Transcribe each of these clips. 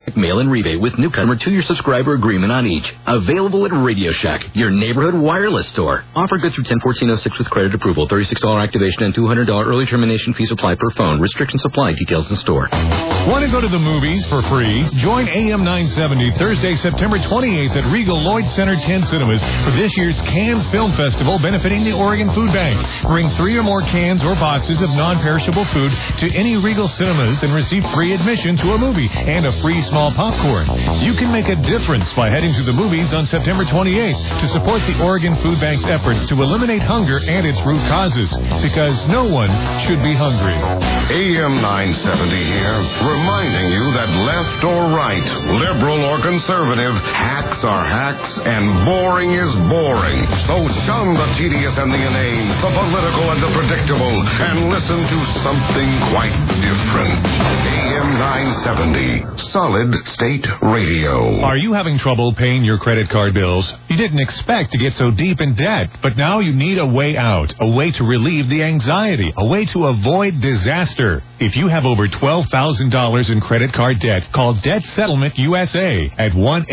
Mail-in rebate with new customer 2-year subscriber agreement on each. Available at Radio Shack, your neighborhood wireless store. Offer good through 10/14/06 with credit approval. $36 activation and $200 early termination fees apply per phone. Restrictions apply. Details in store. Want to go to the movies for free? Join AM 970 Thursday, September 28th at Regal Lloyd Center 10 Cinemas for this year's Cannes Film Festival benefiting the Oregon Food Bank. Bring 3 or more cans or boxes of non-perishable food to any Regal Cinemas and receive free admission to a movie and a free small popcorn. You can make a difference by heading to the movies on September 28th to support the Oregon Food Bank's efforts to eliminate hunger and its root causes, because no one should be hungry. AM 970 here, reminding you that left or right, liberal or conservative, hacks are hacks and boring is boring. So shun the tedious and the inane, the political and the predictable, and listen to something quite different. AM 970, Solid State Radio. Are you having trouble paying your credit card bills? You didn't expect to get so deep in debt, but now you need a way out, a way to relieve the anxiety, a way to avoid disaster. If you have over $12,000 in credit card debt, call Debt Settlement USA at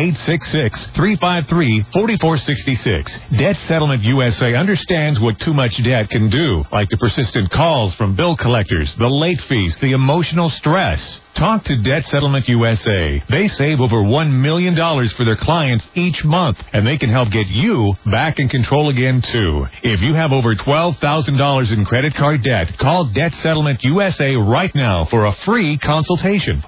1-866-353-4466. Debt Settlement USA understands what too much debt can do, like the persistent calls from bill collectors, the late fees, the emotional stress. Talk to Debt Settlement USA. They save over $1 million for their clients each month, and they can help get you back in control again, too. If you have over $12,000 in credit card debt, call Debt Settlement USA right now for a free consultation.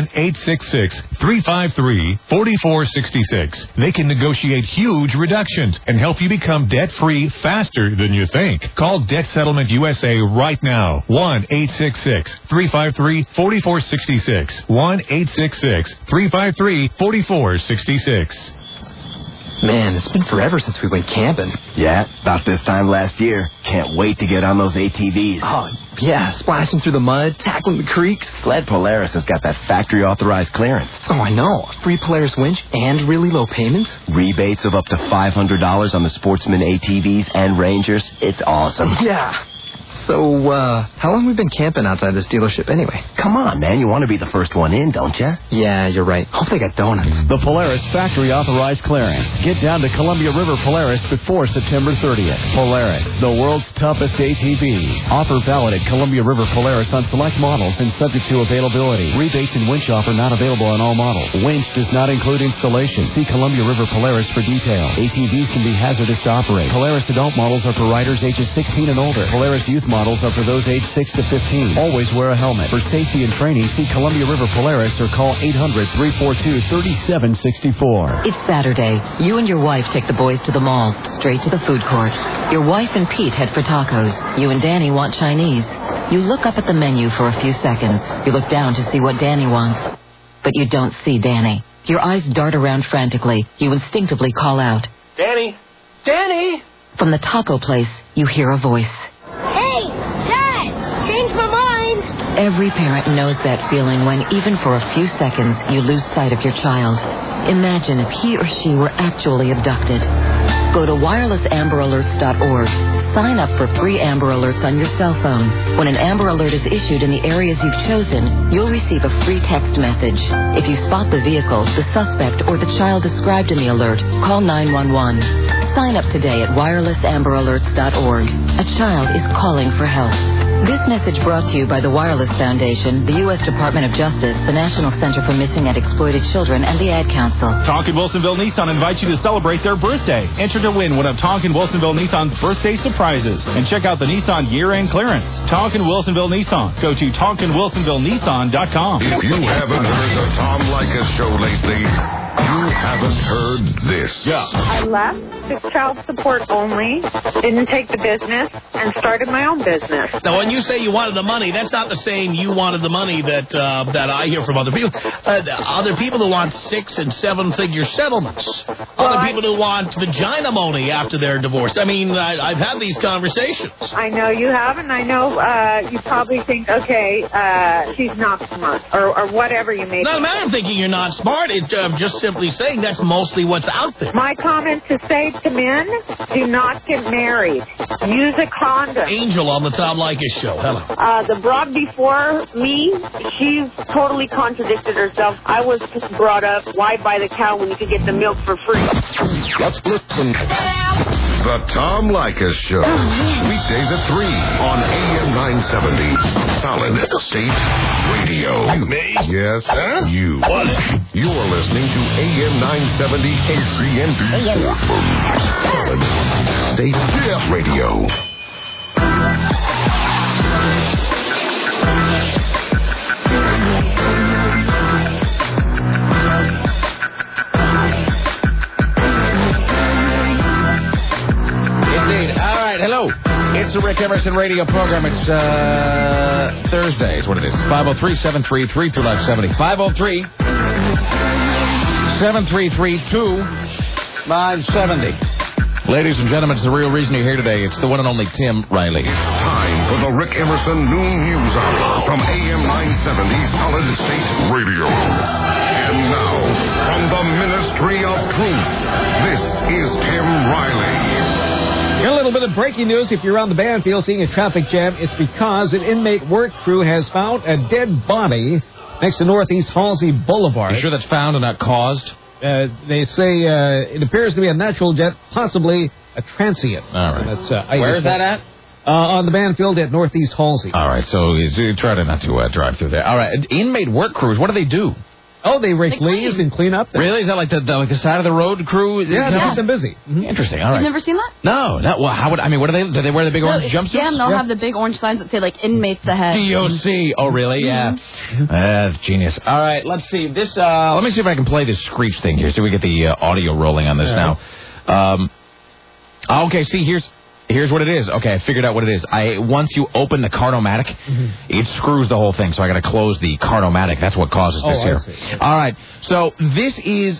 1-866-353-4466. They can negotiate huge reductions and help you become debt-free faster than you think. Call Debt Settlement USA right now. 1-866-353-4466. 1-866-353-4466. Man, it's been forever since we went camping. Yeah, about this time last year. Can't wait to get on those ATVs. Oh, yeah, splashing through the mud, tackling the creeks. Sled Polaris has got that factory-authorized clearance. Oh, I know. Free Polaris winch and really low payments. Rebates of up to $500 on the Sportsman ATVs and Rangers. It's awesome. Yeah. So, how long have we been camping outside this dealership anyway? Come on, man. You want to be the first one in, don't you? Yeah, you're right. Hope they got donuts. The Polaris factory authorized clearance. Get down to Columbia River Polaris before September 30th. Polaris, the world's toughest ATV. Offer valid at Columbia River Polaris on select models and subject to availability. Rebates and winch offer not available on all models. Winch does not include installation. See Columbia River Polaris for details. ATVs can be hazardous to operate. Polaris adult models are for riders ages 16 and older. Polaris youth models are for those aged 6 to 15. Always wear a helmet. For safety and training, see Columbia River Polaris or call 800-342-3764. It's Saturday. You and your wife take the boys to the mall, straight to the food court. Your wife and Pete head for tacos. You and Danny want Chinese. You look up at the menu for a few seconds. You look down to see what Danny wants. But you don't see Danny. Your eyes dart around frantically. You instinctively call out, Danny! Danny! From the taco place, you hear a voice. Hey, Dad! Changed my mind! Every parent knows that feeling when, even for a few seconds, you lose sight of your child. Imagine if he or she were actually abducted. Go to wirelesamberalerts.org. Sign up for free Amber Alerts on your cell phone. When an Amber Alert is issued in the areas you've chosen, you'll receive a free text message. If you spot the vehicle, the suspect, or the child described in the alert, call 911. Sign up today at wirelesamberalerts.org. A child is calling for help. This message brought to you by the Wireless Foundation, the U.S. Department of Justice, the National Center for Missing and Exploited Children, and the Ad Council. Tonkin Wilsonville Nissan invites you to celebrate their birthday. Enter to win one of Tonkin Wilsonville Nissan's birthday surprises. And check out the Nissan year-end clearance. Tonkin Wilsonville Nissan. Go to TonkinWilsonvilleNissan.com. If you haven't heard the Tom Leykis show lately, you haven't heard this. Yeah. I left, took child support only, didn't take the business, and started my own business. Now, when you say you wanted the money, that's not the same you wanted the money that I hear from other people. Other people who want 6- and 7-figure settlements. Other people who want vagina money after they're divorced. I mean, I've had these conversations. I know you have, and I know you probably think, okay, she's not smart, or whatever you may No, think. I'm thinking you're not smart. It's just simply saying that's mostly what's out there. My comment to say to men, do not get married. Use a condom. Angel on the Tom Leykis show. Hello. The broad before me, she totally contradicted herself. I was brought up, why buy the cow when you could get the milk for free? Let's listen. The Tom Leykis Show. Weekdays at 3 on AM 970. Solid State Radio. Yes, sir? You. What? You're listening to AM 970 KCNB Portland. Solid State Radio. Hello. It's the Rick Emerson radio program. It's Thursday is what it is. 503-733-2970. 503-733-2970. Ladies and gentlemen, it's the real reason you're here today. It's the one and only Tim Riley. Time for the Rick Emerson Noon News Hour from AM 970 Solid State Radio. And now, from the Ministry of Truth, this is Tim Riley. A little bit of breaking news. If you're on the Banfield seeing a traffic jam, it's because an inmate work crew has found a dead body next to Northeast Halsey Boulevard. You sure that's found and not caused? They say it appears to be a natural death, possibly a transient. All right. So that's, where is that at? On the Banfield at Northeast Halsey. All right, so you try to not to drive through there. All right, inmate work crews, what do they do? Oh, they rake leaves and clean up. Really? Is that like the side of the road crew? Yeah, they keep them busy. Mm-hmm. Interesting. All right. You've never seen that? No. Well, how would what do they wear the big orange jumpsuits? Yeah, and they'll have the big orange signs that say like inmates ahead. DOC. Oh, really? Yeah. That's genius. All right, let's see this. Let me see if I can play this screech thing here. So we get the audio rolling on this now. Okay. See, here's what it is. Okay, I figured out what it is. Once you open the Cardomatic, it screws the whole thing. So I got to close the Cardomatic. That's what causes this here. See. All right. So this is.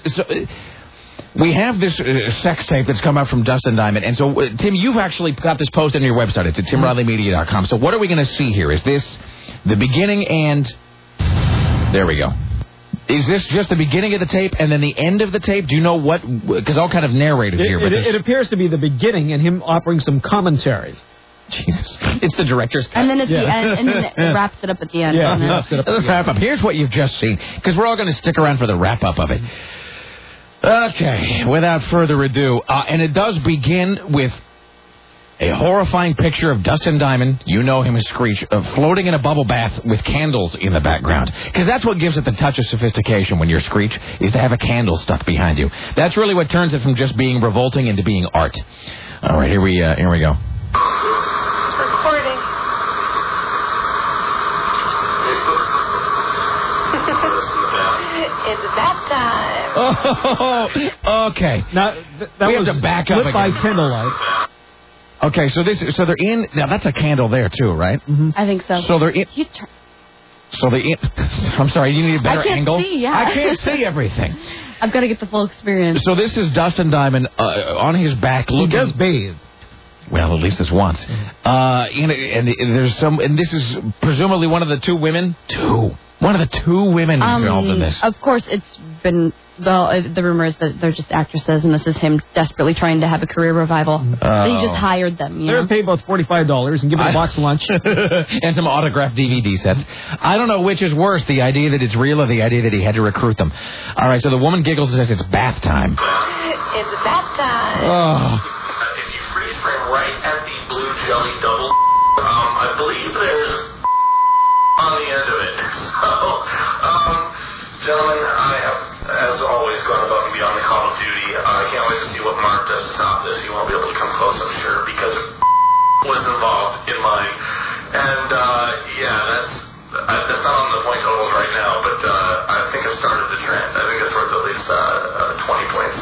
We have this sex tape that's come out from Dustin Diamond. And so, Tim, you've actually got this posted on your website. It's at timrileymedia.com. So what are we going to see here? Is this the beginning and... There we go. Is this just the beginning of the tape and then the end of the tape? Do you know what... Because I'll kind of narrate it here. It appears to be the beginning and him offering some commentary. Jesus. It's the director's cut. And then it's the end, and then it wraps it up at the end. Yeah, wraps it up. The wrap-up. Here's what you've just seen, because we're all going to stick around for the wrap-up of it. Okay, without further ado, and it does begin with a horrifying picture of Dustin Diamond, you know him as Screech, floating in a bubble bath with candles in the background. Because that's what gives it the touch of sophistication when you're Screech, is to have a candle stuck behind you. That's really what turns it from just being revolting into being art. All right, here we go. Recording. It's that time. Oh, okay. Now, that we was have to back up lit by again. candlelight. Okay, so they're in. Now that's a candle there too, right? Mm-hmm. I think so. So they're in. I'm sorry, you need a better angle. See, I can't see everything. I've got to get the full experience. So this is Dustin Diamond on his back looking. He does bathe. Well, at least this once. And there's some, and this is presumably one of the two women. One of the two women involved in this. Of course, it's been the rumor is that they're just actresses, and this is him desperately trying to have a career revival. So he just hired them. They're paid about $45 and give it a box lunch and some autographed DVD sets. I don't know which is worse, the idea that it's real or the idea that he had to recruit them. All right, so the woman giggles and says it's bath time. It's bath time. Oh. If you freeze frame right at the blue jelly double, I believe there's on the end of it. So, gentlemen, I have, as always, gone above and beyond the call of duty. I can't wait to see what Mark does to top this. He won't be able to come close, I'm sure, because was involved in mine. And, that's not on the point totals right now, but I think I've started the trend. I think it's worth at least 20 points.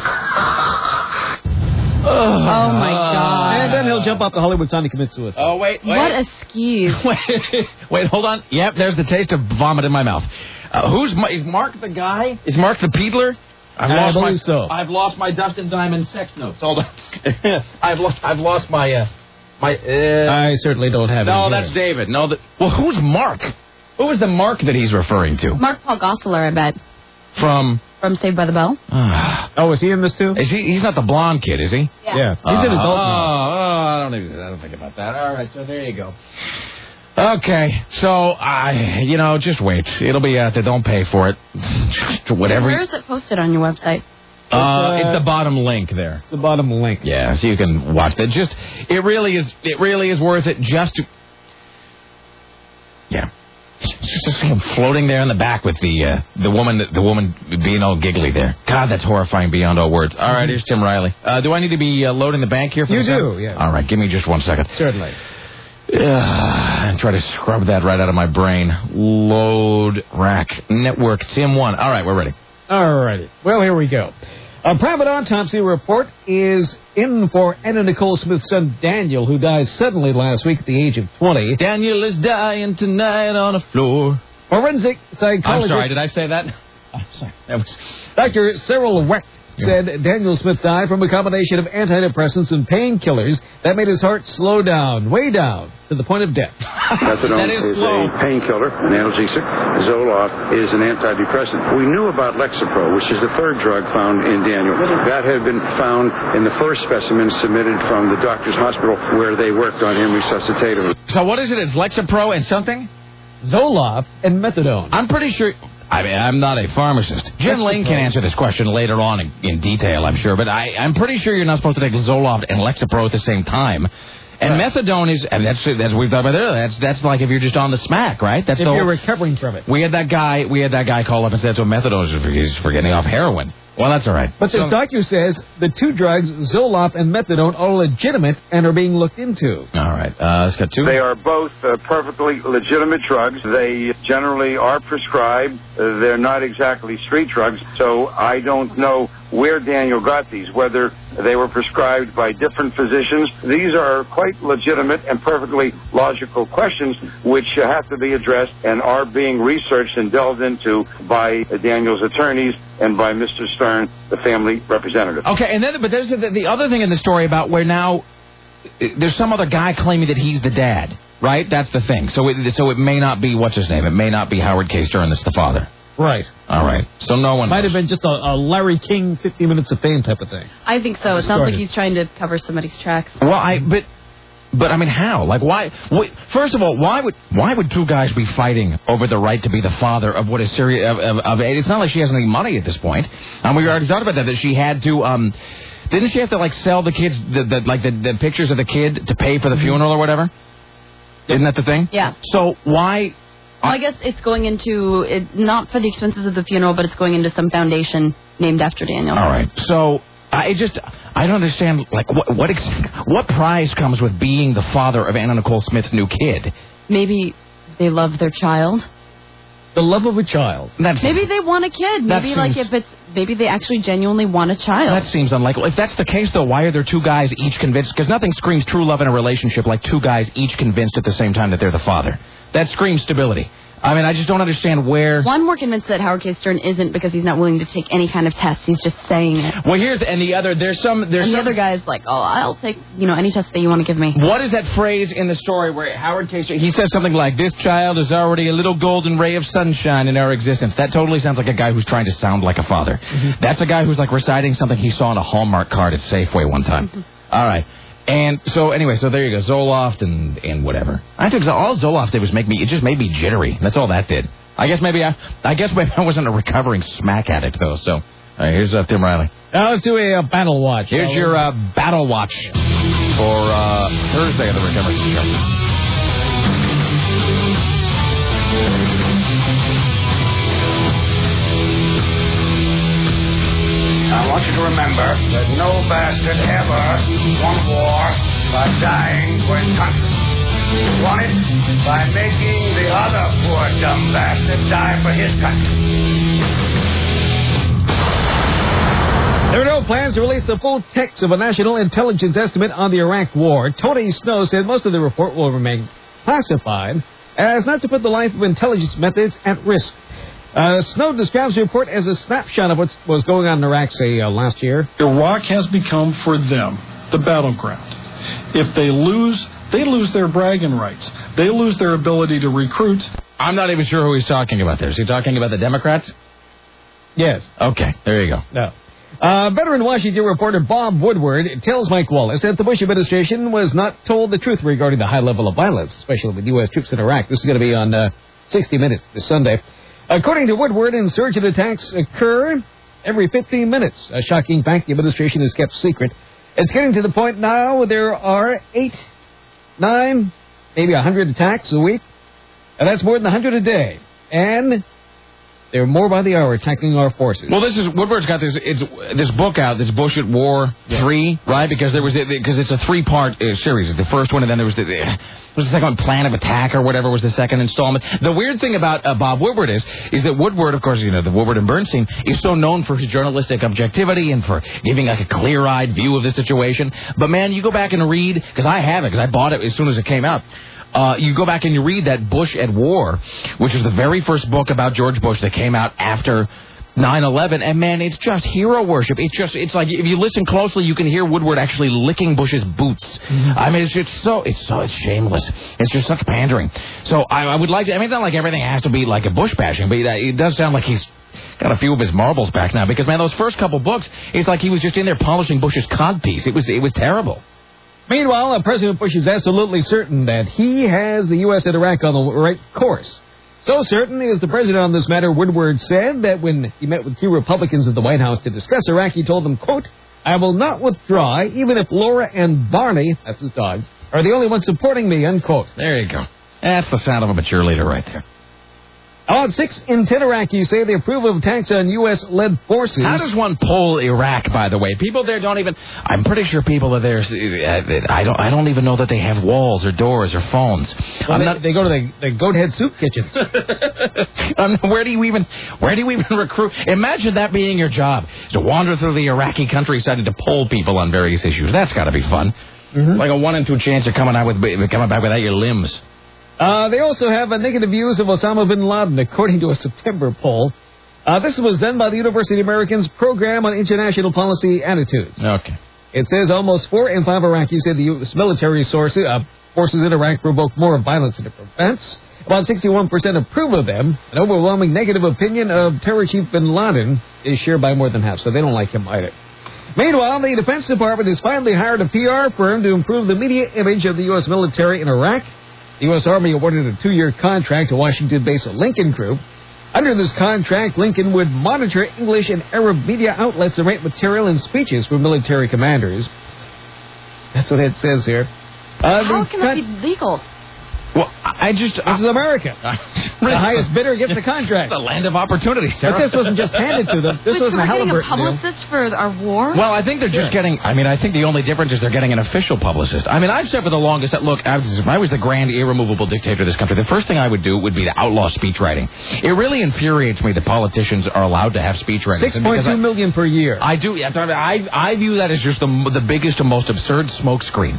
Oh, my God. And then he'll jump off the Hollywood sign and commit suicide. Oh, wait. What a skeeve. Wait, hold on. Yep, there's the taste of vomit in my mouth. Is Mark the guy? Is Mark the peddler? I believe so. I've lost my Dustin Diamond sex notes. Hold on. I've lost my I certainly don't have it. No, that's David. No, well, who's Mark? Who is the Mark that he's referring to? Mark Paul Gosselaar, I bet. From Saved by the Bell. Oh, is he in this too? Is he? He's not the blonde kid, is he? Yeah. He's an adult now. I don't think about that. All right, so there you go. Okay, so just wait. It'll be out there. Don't pay for it. Whatever. Where is it posted on your website? It's the bottom link there. The bottom link. Yeah, so you can watch that. It really is worth it just to. Yeah. Just to see him floating there in the back with the woman being all giggly there. God, that's horrifying beyond all words. All right, here's Tim Riley. Do I need to be loading the bank here? You do, yeah. All right, give me just 1 second. Certainly. And try to scrub that right out of my brain. Load rack network Tim 1. All right, we're ready. All righty. Well, here we go. A private autopsy report is in for Anna Nicole Smith's son, Daniel, who died suddenly last week at the age of 20. Daniel is dying tonight on the floor. Forensic psychologist... I'm sorry, did I say that? I'm sorry. That was... Dr. Cyril Wecht said Daniel Smith died from a combination of antidepressants and painkillers that made his heart slow down, way down, to the point of death. Methadone is a painkiller, an analgesic. Zoloft is an antidepressant. We knew about Lexapro, which is the third drug found in Daniel. That had been found in the first specimen submitted from the doctor's hospital where they worked on him resuscitatively. So what is it? It's Lexapro and something? Zoloft and methadone. I'm pretty sure... I'm not a pharmacist. Jen Lane can answer this question later on in detail, I'm sure. But I'm pretty sure you're not supposed to take Zoloft and Lexapro at the same time. And methadone is, and that's we've talked about earlier. That's like if you're just on the smack, right? That's if you're recovering from it. We had that guy call up and said, so methadone is for getting off heroin. Well, that's all right. But this doctor says the two drugs, Zoloft and methadone, are legitimate and are being looked into. All right. Let's get to They are both perfectly legitimate drugs. They generally are prescribed. They're not exactly street drugs. So I don't know where Daniel got these, whether they were prescribed by different physicians. These are quite legitimate and perfectly logical questions which have to be addressed and are being researched and delved into by Daniel's attorneys and by Mr. Stern, the family representative. Okay, and then but there's the other thing in the story about where now there's some other guy claiming that he's the dad, right? That's the thing. So it may not be, what's his name? It may not be Howard K. Stern that's the father. Right. All right. So no one might have been just a Larry King 50 Minutes of Fame type of thing. I think so. It sounds like he's trying to cover somebody's tracks. Well, But I mean, how? Like, why? First of all, why would two guys be fighting over the right to be the father of what is serious? It's not like she has any money at this point. And we already talked about that she had to. Didn't she have to sell the kids the pictures of the kid to pay for the funeral or whatever? Isn't that the thing? Yeah. So why? Well, I guess it's going into not for the expenses of the funeral, but it's going into some foundation named after Daniel. All right. So. I don't understand, what prize comes with being the father of Anna Nicole Smith's new kid? Maybe they love their child. The love of a child. Maybe they want a kid. Maybe they actually genuinely want a child. That seems unlikely. If that's the case, though, why are there two guys each convinced? Because nothing screams true love in a relationship like two guys each convinced at the same time that they're the father. That screams stability. I mean, I just don't understand where... Well, I'm more convinced that Howard K. Stern isn't because he's not willing to take any kind of test. He's just saying it. Well, the other guy's like, oh, I'll take, any test that you want to give me. What is that phrase in the story where Howard K. Stern, he says something like, this child is already a little golden ray of sunshine in our existence. That totally sounds like a guy who's trying to sound like a father. Mm-hmm. That's a guy who's reciting something he saw on a Hallmark card at Safeway one time. Mm-hmm. All right. And so anyway, so there you go, Zoloft and whatever. I think all Zoloft did was made me jittery. That's all that did. I guess maybe I wasn't a recovering smack addict though. So here's Tim Riley. Now let's do a battle watch. Here's your battle watch for Thursday of the Recovery Show. I want you to remember that no bastard ever won war by dying for his country. He won it by making the other poor dumb bastard die for his country. There are no plans to release the full text of a national intelligence estimate on the Iraq War. Tony Snow said most of the report will remain classified as not to put the life of intelligence methods at risk. Snow describes the report as a snapshot of what was going on in Iraq, last year. Iraq has become, for them, the battleground. If they lose their bragging rights. They lose their ability to recruit. I'm not even sure who he's talking about there. Is he talking about the Democrats? Yes. Okay, there you go. No. Veteran Washington reporter Bob Woodward tells Mike Wallace that the Bush administration was not told the truth regarding the high level of violence, especially with U.S. troops in Iraq. This is going to be on 60 Minutes this Sunday. According to Woodward, insurgent attacks occur every 15 minutes. A shocking fact the administration has kept secret. It's getting to the point now there are 8, 9, maybe 100 attacks a week. And that's more than 100 a day. And they're more by the hour attacking our forces. Well, Woodward's got this book out, this Bush at War 3, right? Because it's a 3-part series. The first one, and then there was the second one, Plan of Attack or whatever was the second installment. The weird thing about Bob Woodward is that Woodward, of course, the Woodward and Bernstein, is so known for his journalistic objectivity and for giving like a clear-eyed view of the situation. But man, you go back and read, because I have it, because I bought it as soon as it came out. You go back and you read that Bush at War, which is the very first book about George Bush that came out after 9/11, and man, it's just hero worship. It's like if you listen closely, you can hear Woodward actually licking Bush's boots. Mm-hmm. I mean, it's shameless. It's just such pandering. So I would like to. I mean, it's not like everything has to be like a Bush bashing, but it does sound like he's got a few of his marbles back now. Because man, those first couple books, it's like he was just in there polishing Bush's codpiece. It was terrible. Meanwhile, President Bush is absolutely certain that he has the U.S. and Iraq on the right course. So certain is the president on this matter. Woodward said that when he met with key Republicans at the White House to discuss Iraq, he told them, quote, "I will not withdraw, even if Laura and Barney," that's his dog, "are the only ones supporting me," unquote. There you go. That's the sound of a mature leader right there. About 6 in 10 Iraqis say they approve of attacks on U.S.-led forces. How does one poll Iraq, by the way? People there don't even... I'm pretty sure people are there... I don't even know that they have walls or doors or phones. Well, they go to the goat head soup kitchens. Where do you even recruit? Imagine that being your job, to wander through the Iraqi countryside and to poll people on various issues. That's got to be fun. Mm-hmm. Like a 1 in 2 chance of coming back without your limbs. They also have negative views of Osama bin Laden, according to a September poll. This was done by the University of Americans Program on International Policy Attitudes. Okay. It says almost 4 in 5 Iraqis said the U.S. military forces in Iraq provoke more violence than it prevents. About 61% approve of them. An overwhelming negative opinion of terror chief bin Laden is shared by more than half, so they don't like him either. Meanwhile, the Defense Department has finally hired a PR firm to improve the media image of the U.S. military in Iraq. The U.S. Army awarded a 2-year contract to Washington-based Lincoln Group. Under this contract, Lincoln would monitor English and Arab media outlets and write material and speeches for military commanders. That's what it says here. How can that be legal? Well, this is America. The highest bidder gets the contract. The land of opportunity, Sarah. But this wasn't just handed to them. This wasn't a Halliburton deal. Getting a publicist for our war? Well, I think they're just getting... I mean, I think the only difference is they're getting an official publicist. I mean, I've said for the longest that, look, if I was the grand, irremovable dictator of this country, the first thing I would do would be to outlaw speech writing. It really infuriates me that politicians are allowed to have speech writing. $6.2 million per year. I do. I view that as just the biggest and most absurd smokescreen.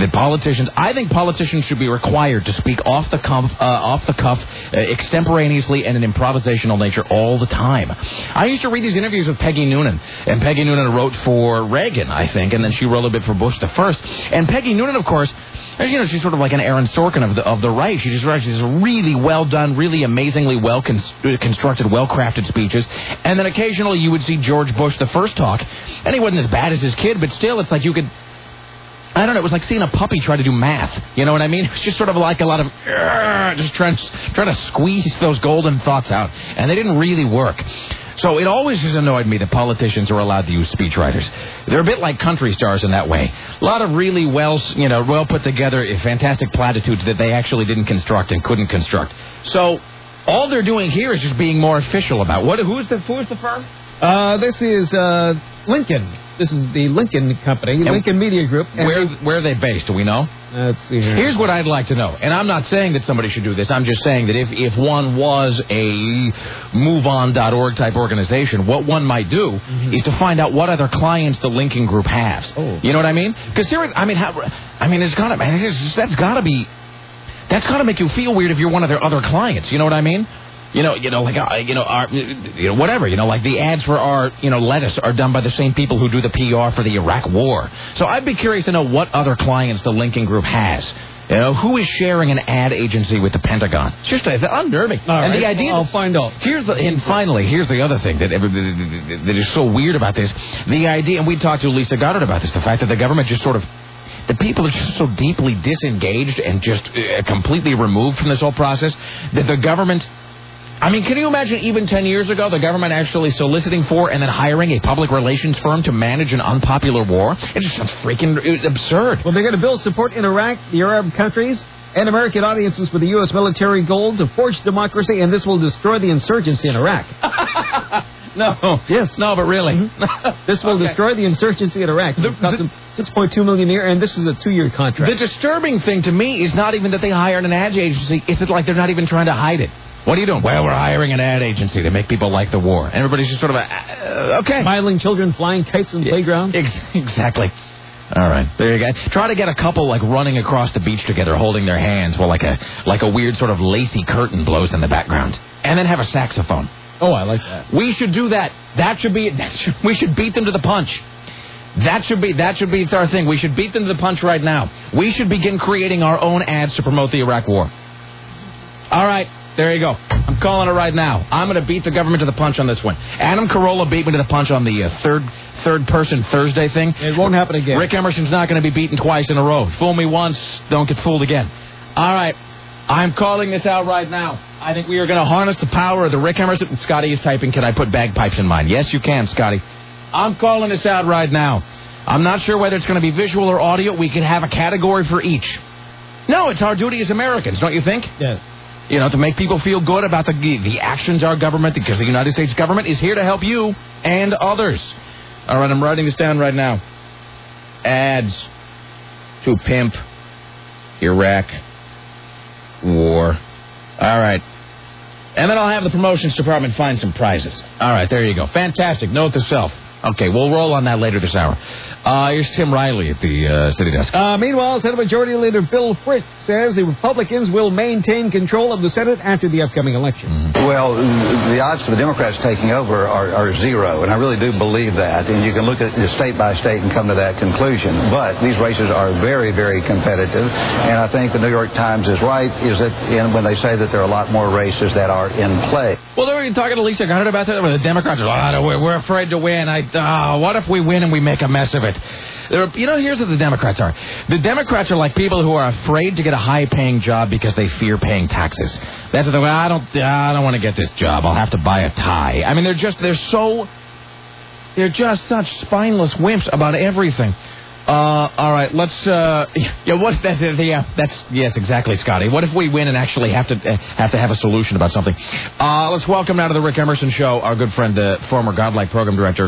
I think politicians should be required to speak off the cuff, extemporaneously, and in improvisational nature all the time. I used to read these interviews with Peggy Noonan, and Peggy Noonan wrote for Reagan, I think, and then she wrote a bit for Bush the first. And Peggy Noonan, of course, she's sort of like an Aaron Sorkin of the right. She just writes these really well done, really amazingly well constructed, well crafted speeches. And then occasionally you would see George Bush the first talk, and he wasn't as bad as his kid, but still, it's like you could. I don't know, it was like seeing a puppy try to do math. You know what I mean? It was just sort of like a lot of just trying to squeeze those golden thoughts out. And they didn't really work. So it always has annoyed me that politicians are allowed to use speechwriters. They're a bit like country stars in that way. A lot of really well put together, fantastic platitudes that they actually didn't construct and couldn't construct. So all they're doing here is just being more official about who's the firm? This is Lincoln. This is the Lincoln Company, Lincoln Media Group. Where are they based? Do we know? Let's see here. Here's what I'd like to know. And I'm not saying that somebody should do this. I'm just saying that if one was a MoveOn.org type organization, what one might do is to find out what other clients the Lincoln Group has. Oh. You know what I mean? Because that's got to make you feel weird if you're one of their other clients. You know what I mean? Like the ads for our, lettuce are done by the same people who do the PR for the Iraq War. So I'd be curious to know what other clients the Lincoln Group has. You know, who is sharing an ad agency with the Pentagon? It's just it's unnerving. And the idea I'll find out. Finally, here's the other thing that is so weird about this. The idea, and we talked to Lisa Goddard about this, the fact that the government just sort of, the people are just so deeply disengaged and just completely removed from this whole process that the government... I mean, can you imagine even 10 years ago, the government actually soliciting for and then hiring a public relations firm to manage an unpopular war? It just sounds freaking absurd. Well, they're going to build support in Iraq, the Arab countries, and American audiences for the U.S. military goal to forge democracy, and this will destroy the insurgency in Iraq. No. Yes. No, but really. Mm-hmm. This will destroy the insurgency in Iraq. It cost them $6.2 million a year, and this is a 2-year contract. The disturbing thing to me is not even that they hired an ad agency. It's like they're not even trying to hide it. What are you doing? Well, we're hiring an ad agency to make people like the war. And everybody's just sort of, okay. Smiling children flying kites in the playground. Exactly. All right. There you go. Try to get a couple, like, running across the beach together, holding their hands while, like a weird sort of lacy curtain blows in the background. And then have a saxophone. Oh, I like that. We should do that. We should beat them to the punch. That should be our thing. We should beat them to the punch right now. We should begin creating our own ads to promote the Iraq war. All right. There you go. I'm calling it right now. I'm going to beat the government to the punch on this one. Adam Carolla beat me to the punch on the third person Thursday thing. It won't happen again. Rick Emerson's not going to be beaten twice in a row. Fool me once, don't get fooled again. All right. I'm calling this out right now. I think we are going to harness the power of the Rick Emerson. Scotty is typing, can I put bagpipes in mine? Yes, you can, Scotty. I'm calling this out right now. I'm not sure whether it's going to be visual or audio. We can have a category for each. No, it's our duty as Americans, don't you think? Yes. You know, to make people feel good about the actions our government, because the United States government is here to help you and others. All right, I'm writing this down right now. Ads to pimp Iraq war. All right. And then I'll have the promotions department find some prizes. All right, there you go. Fantastic. Note to self. Okay, we'll roll on that later this hour. Here's Tim Riley at the city desk. Meanwhile, Senate Majority Leader Bill Frist says the Republicans will maintain control of the Senate after the upcoming election. Mm-hmm. Well, the odds for the Democrats taking over are zero, and I really do believe that. And you can look at state by state and come to that conclusion. But these races are very, very competitive, and I think the New York Times is right when they say that there are a lot more races that are in play. Well, they were talking to Lisa Goddard about that, where the Democrats are, we're afraid to win. What if we win and we make a mess of it? Here's what the Democrats are. The Democrats are like people who are afraid to get a high-paying job because they fear paying taxes. That's the way. I don't want to get this job. I'll have to buy a tie. I mean, they're just such spineless wimps about everything. All right, let's. Yes, exactly, Scotty. What if we win and actually have to have a solution about something? Let's welcome now to the Rick Emerson Show our good friend, the former Godlike program director,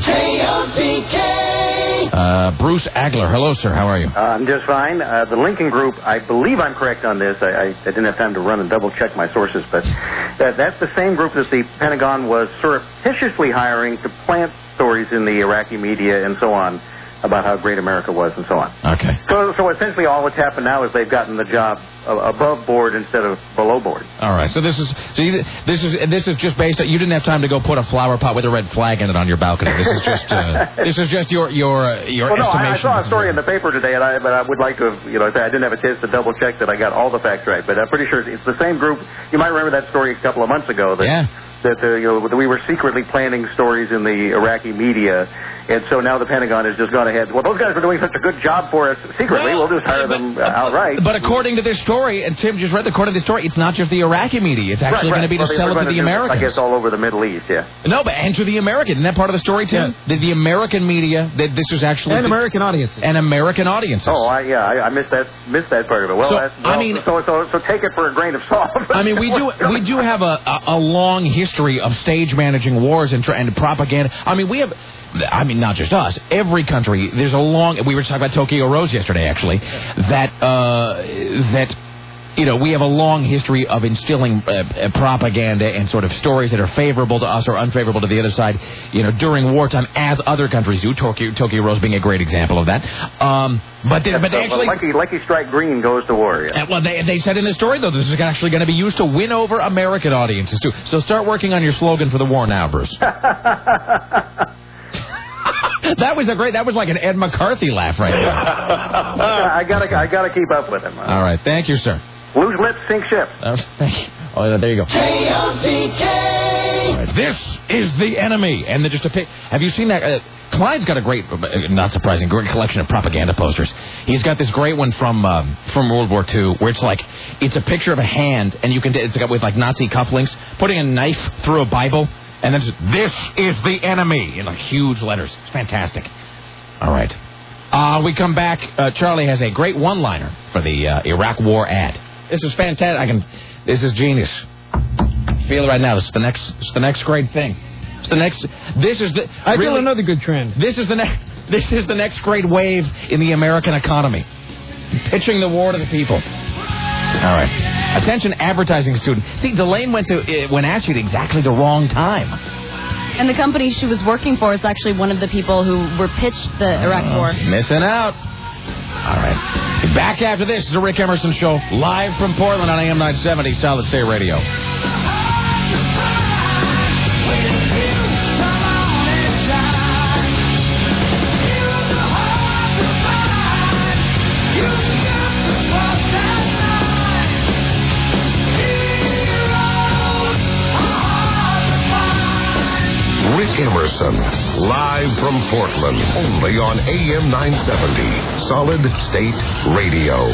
Bruce Agler. Hello, sir. How are you? I'm just fine. The Lincoln Group, I believe I'm correct on this. I didn't have time to run and double check my sources, but that's the same group that the Pentagon was surreptitiously hiring to plant stories in the Iraqi media and so on about how great America was and so on. Okay. So essentially all that's happened now is they've gotten the job above board instead of below board. All right. So this is just based on, you didn't have time to go put a flower pot with a red flag in it on your balcony. This is just your estimation. No, I saw a story in the paper today, but I would like to say I didn't have a chance to double check that I got all the facts right. But I'm pretty sure it's the same group. You might remember that story a couple of months ago. That we were secretly planning stories in the Iraqi media. And so now the Pentagon has just gone ahead. Well, those guys were doing such a good job for us secretly. We'll just hire them outright. But according to this story, and Tim just read, according to this story, it's not just the Iraqi media. It's actually going to be to sell it to the Americans. I guess all over the Middle East, yeah. No, but and to the American. Isn't that part of the story, Tim? Yes. The American media, that this was actually... And American audiences. And American audiences. Oh, I missed that part of it. Well, so take it for a grain of salt. I mean, we do have a long history of stage managing wars and propaganda. I mean, we have... not just us. Every country, there's a long... We were talking about Tokyo Rose yesterday, actually, that we have a long history of instilling propaganda and sort of stories that are favorable to us or unfavorable to the other side, during wartime, as other countries do. Tokyo Rose being a great example of that. But they actually... Lucky Strike Green goes to war, yeah. Well, they said in the story, though, this is actually going to be used to win over American audiences, too. So start working on your slogan for the war now, Bruce. That was like an Ed McCarthy laugh right there. I gotta keep up with him. All right, thank you, sir. Loose lips sink ship. Thank you. Oh, there you go. K-O-T-K. Right, this is the enemy, and then just a pic. Have you seen that? Clyde's got a great, not surprising, great collection of propaganda posters. He's got this great one from World War II, where it's a picture of a hand, and it's got with like Nazi cufflinks, putting a knife through a Bible, and then this is the enemy in like huge letters. It's fantastic. All right, we come back. Charlie has a great one-liner for the Iraq War ad. This is fantastic. This is genius. Feel it right now. It's the next great thing. It's the next. I feel another good trend. This is the next great wave in the American economy. Pitching the war to the people. All right. Attention, advertising student. See, Delane went actually at exactly the wrong time. And the company she was working for is actually one of the people who were pitched the Iraq War. Missing out. All right. Back after this is the Rick Emerson Show, live from Portland on AM 970 Solid State Radio. Rick Emerson, live from Portland, only on AM 970, Solid State Radio.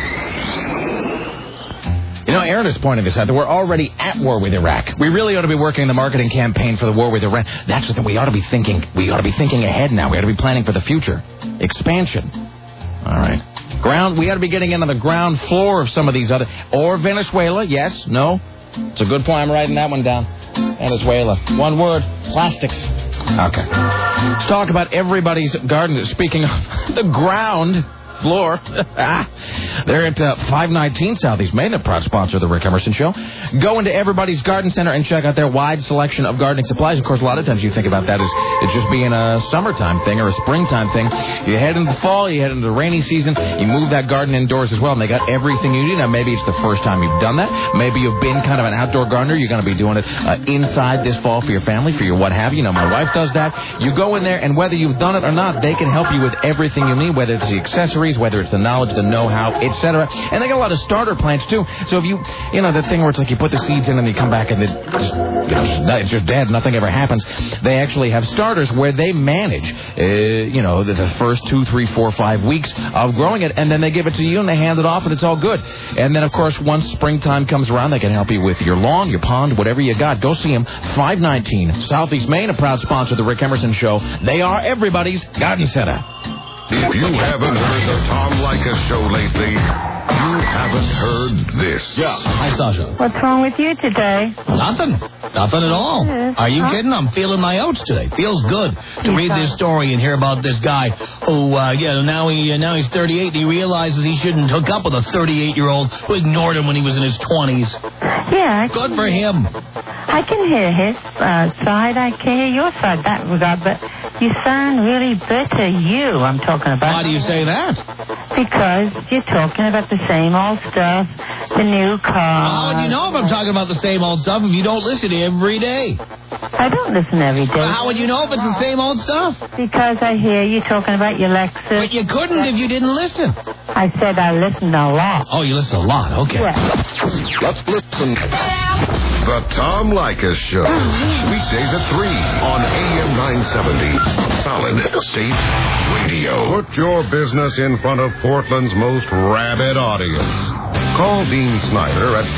You know, Aaron is pointing this out, that we're already at war with Iraq. We really ought to be working the marketing campaign for the war with Iran. That's the thing we ought to be thinking. We ought to be thinking ahead now. We ought to be planning for the future. Expansion. All right. We ought to be getting into the ground floor of some of these other... Or Venezuela, yes, no. It's a good point. I'm writing that one down. Venezuela. One word. Plastics. Okay. Let's talk about everybody's garden. Speaking of the ground floor, they're at 519 Southeast Main, the proud sponsor of the Rick Emerson Show. Go into Everybody's Garden Center and check out their wide selection of gardening supplies. Of course, a lot of times you think about that as it's just being a summertime thing or a springtime thing. You head into fall, you head into the rainy season, you move that garden indoors as well, and they got everything you need. Now, maybe it's the first time you've done that. Maybe you've been kind of an outdoor gardener. You're going to be doing it inside this fall for your family, for your what have you. You know, my wife does that. You go in there, and whether you've done it or not, they can help you with everything you need, whether it's the accessories, whether it's the knowledge, the know-how, etc. And they got a lot of starter plants, too. So if you know, the thing where it's like you put the seeds in and you come back and it's just dead, nothing ever happens. They actually have starters where they manage, the first 2, 3, 4, 5 weeks of growing it, and then they give it to you and they hand it off and it's all good. And then, of course, once springtime comes around, they can help you with your lawn, your pond, whatever you got. Go see them, 519 Southeast Main, a proud sponsor of the Rick Emerson Show. They are everybody's garden center. If you haven't heard the Tom Leykis Show lately, you haven't heard this. Yeah. Hi, Sasha. What's wrong with you today? Nothing at all. Are you kidding? I'm feeling my oats today. Feels good to read this story and hear about this guy who, now he's 38 and he realizes he shouldn't hook up with a 38-year-old who ignored him when he was in his 20s. Yeah. Good for him. I can hear his side. I can hear your side. That was odd, but you sound really bitter. I'm talking about. Why do you say that? Because you're talking about the same old stuff, the new car. How would you know if I'm talking about the same old stuff if you don't listen every day? I don't listen every day. Well, how would you know if it's the same old stuff? Because I hear you talking about your Lexus. But you couldn't if you didn't listen. I said I listened a lot. Oh, you listen a lot. Okay. Yeah. Let's listen. The Tom Leykis Show. Weekdays at 3 on AM 970. Solid State Radio. Put your business in front of Portland's most rabid audience. Call Dean Snyder at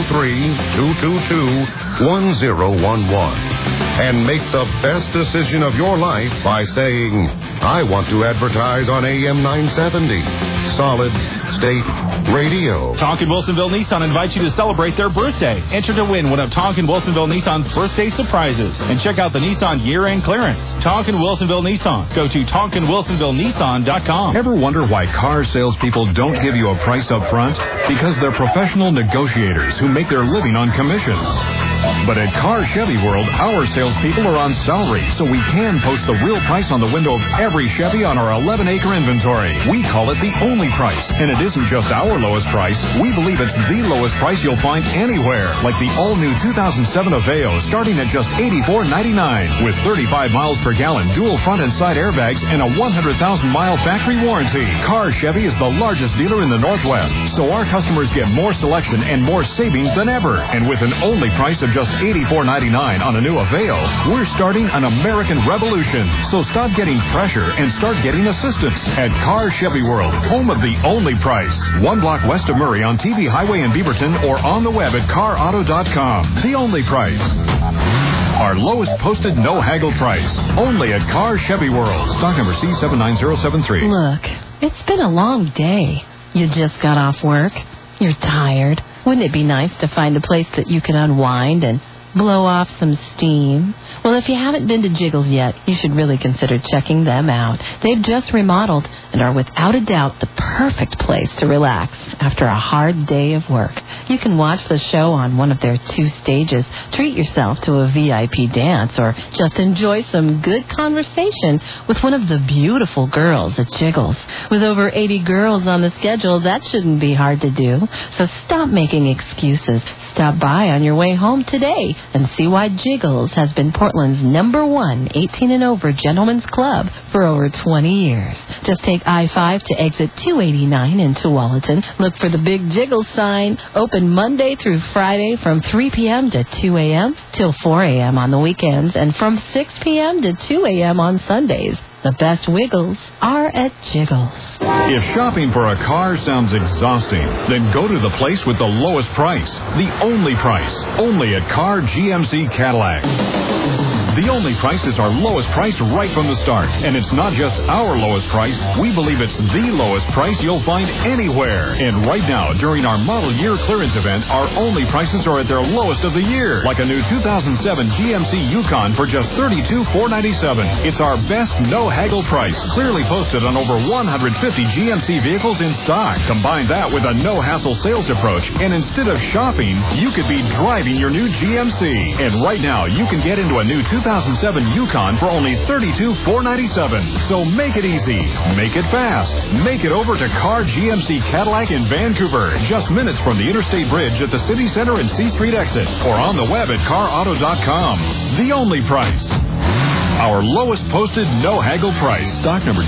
503-222-1011 and make the best decision of your life by saying, I want to advertise on AM 970. Solid State Radio. Tonkin Wilsonville Nissan invites you to celebrate their birthday. Enter to win one of Tonkin Wilsonville Nissan's birthday surprises. And check out the Nissan year-end clearance. Tonkin Wilsonville Nissan. Go to TonkinWilsonvilleNissan.com. Ever wonder why car salespeople don't give you a price up front? Because they're professional negotiators who make their living on commissions. But at Car Chevy World, our salespeople are on salary, so we can post the real price on the window of every Chevy on our 11-acre inventory. We call it the only price, and it isn't just our lowest price. We believe it's the lowest price you'll find anywhere, like the all-new 2007 Aveo, starting at just $84.99, with 35 miles per gallon, dual front and side airbags, and a 100,000-mile factory warranty. Car Chevy is the largest dealer in the Northwest, so our customers get more selection and more savings than ever. And with an only price of just $84.99 on a new Aveo, we're starting an American revolution. So stop getting pressure and start getting assistance at Car Chevy World, home of the only price. 1 block west of Murray on TV Highway in Beaverton or on the web at carauto.com. The only price. Our lowest posted no haggle price. Only at Car Chevy World. Stock number C79073. Look, it's been a long day. You just got off work. You're tired. Wouldn't it be nice to find a place that you can unwind and blow off some steam? Well, if you haven't been to Jiggles yet, you should really consider checking them out. They've just remodeled and are without a doubt the perfect place to relax after a hard day of work. You can watch the show on one of their 2 stages, treat yourself to a VIP dance, or just enjoy some good conversation with one of the beautiful girls at Jiggles. With over 80 girls on the schedule, that shouldn't be hard to do. So stop making excuses. Stop by on your way home today and see why Jiggles has been Portland's #1 18 and over gentlemen's club for over 20 years. Just take I-5 to exit 289 in Tualatin. Look for the big Jiggles sign. Open Monday through Friday from 3 p.m. to 2 a.m. till 4 a.m. on the weekends, and from 6 p.m. to 2 a.m. on Sundays. The best wiggles are at Jiggles. If shopping for a car sounds exhausting, then go to the place with the lowest price. The only price. Only at Car GMC Cadillac. The only price is our lowest price right from the start. And it's not just our lowest price. We believe it's the lowest price you'll find anywhere. And right now, during our model year clearance event, our only prices are at their lowest of the year. Like a new 2007 GMC Yukon for just $32,497. It's our best no-haggle price, clearly posted on over 150 GMC vehicles in stock. Combine that with a no-hassle sales approach, and instead of shopping, you could be driving your new GMC. And right now, you can get into a new 2007 Yukon for only $32,497. So make it easy. Make it fast. Make it over to Car GMC Cadillac in Vancouver. Just minutes from the Interstate Bridge at the City Center and C Street exit. Or on the web at carauto.com. The only price. Our lowest posted no-haggle price. Stock number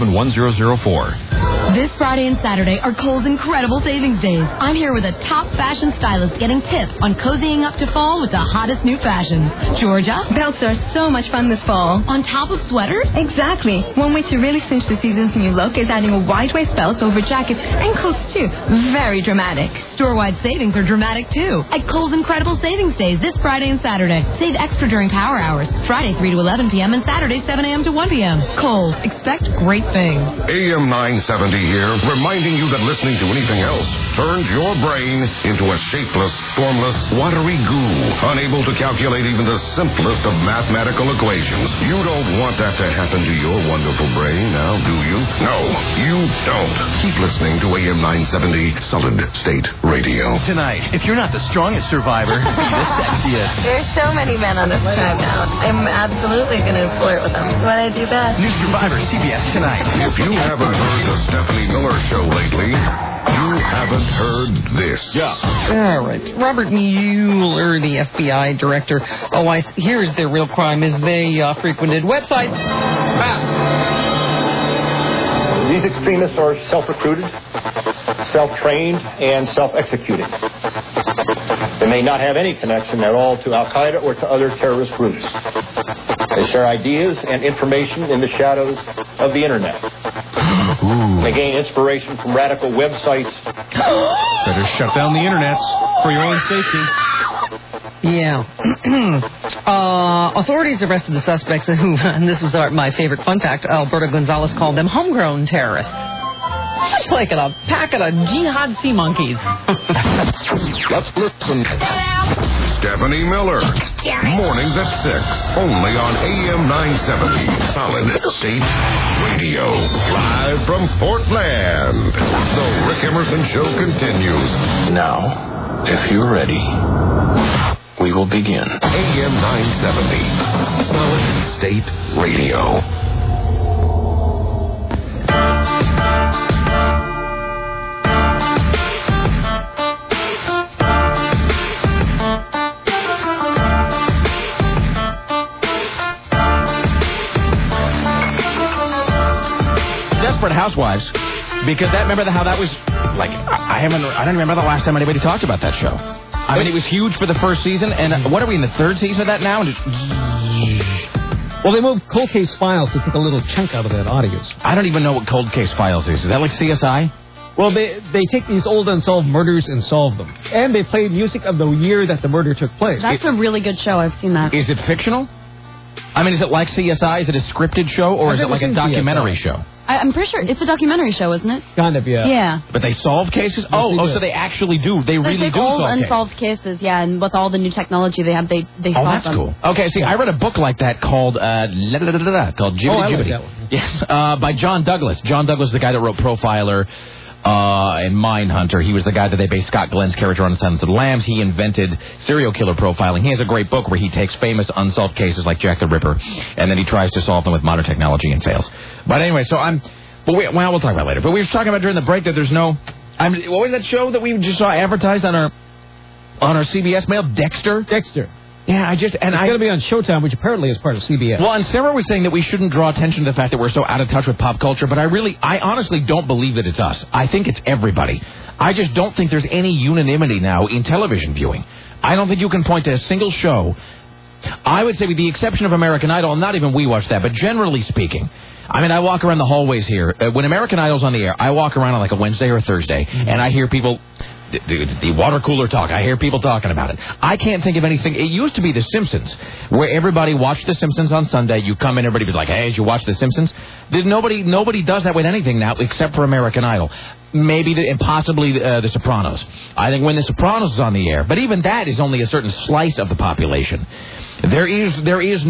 G71004. This Friday and Saturday are Kohl's incredible savings days. I'm here with a top fashion stylist getting tips on cozying up to fall with the hottest new fashions. Georgia? Belts are so much fun this fall. On top of sweaters? Exactly. One way to really cinch the season's new look is adding a wide waist belt over jackets and coats too. Very dramatic. Store-wide savings are dramatic too. At Kohl's incredible savings days this Friday and Saturday. Save extra during power hours. Friday 3 to 11 p.m. and Saturday 7 a.m. to 1 p.m. Kohl's. Expect great things. AM 970 here, reminding you that listening to anything else turns your brain into a shapeless, formless, watery goo, unable to calculate even the simplest of mathematical equations. You don't want that to happen to your wonderful brain, now, do you? No, you don't. Keep listening to AM 970 Solid State Radio. Tonight, if you're not the strongest survivor, be the sexiest. There's so many men on this tribe now. I'm absolutely going to flirt with them. What I do best. New Survivor, CBS tonight. If you haven't heard the Stephanie Miller Show lately, you haven't heard this. Yeah. All right. Robert Mueller, the FBI director. Here's their real crime is they frequented websites. These extremists are self-recruited, self-trained, and self-executed. They may not have any connection at all to Al-Qaeda or to other terrorist groups. They share ideas and information in the shadows of the Internet. They gain inspiration from radical websites. Better shut down the Internet for your own safety. Yeah. Authorities arrested the suspects who, and this was my favorite fun fact, Alberto Gonzalez called them homegrown terrorists. It's like a pack of jihad sea monkeys. Let's listen. Stephanie Miller. Mornings at 6. Only on AM 970. Solid State Radio. Live from Portland. The Rick Emerson Show continues. Now, if you're ready. we will begin. AM 970, Solid State Radio. Desperate Housewives, because remember how that was like, I don't remember the last time anybody talked about that show. I mean, it was huge for the first season, and what are we in the third season of that now? Well, they moved Cold Case Files to take a little chunk out of that audience. I don't even know what Cold Case Files is. Is that like CSI? Well, they take these old unsolved murders and solve them. And they play music of the year that the murder took place. That's a really good show. I've seen that. Is it fictional? I mean, is it like CSI? Is it a scripted show, or is it like a documentary show? I'm pretty sure it's a documentary show, isn't it? Kind of, yeah. Yeah. But they solve cases? So they actually do. They really do solve cases. unsolved cases, yeah, and with all the new technology they have, they solve them. Oh, that's cool. Okay, see, I read a book like that called called Jibbity Jibbity. Like that one. Yes, by John Douglas. John Douglas is the guy that wrote Profiler and Mindhunter. He was the guy that they based Scott Glenn's character on Silence of the Lambs. He invented serial killer profiling. He has a great book where he takes famous unsolved cases like Jack the Ripper, and then he tries to solve them with modern technology and fails. But anyway, we'll talk about it later. But we were talking about during the break that there's no... what was that show that we just saw advertised on our CBS mail? Dexter? Dexter. Yeah, it's going to be on Showtime, which apparently is part of CBS. Well, and Sarah was saying that we shouldn't draw attention to the fact that we're so out of touch with pop culture, but I honestly don't believe that it's us. I think it's everybody. I just don't think there's any unanimity now in television viewing. I don't think you can point to a single show. I would say with the exception of American Idol, and not even we watch that, but generally speaking, I mean, I walk around the hallways here. When American Idol's on the air, I walk around on like a Wednesday or a Thursday, and I hear people... The water cooler talk. I hear people talking about it. I can't think of anything. It used to be The Simpsons, where everybody watched The Simpsons on Sunday. You come in, everybody was like, hey, did you watch The Simpsons? Nobody does that with anything now except for American Idol. Maybe and possibly The Sopranos. I think when The Sopranos is on the air, but even that is only a certain slice of the population. There is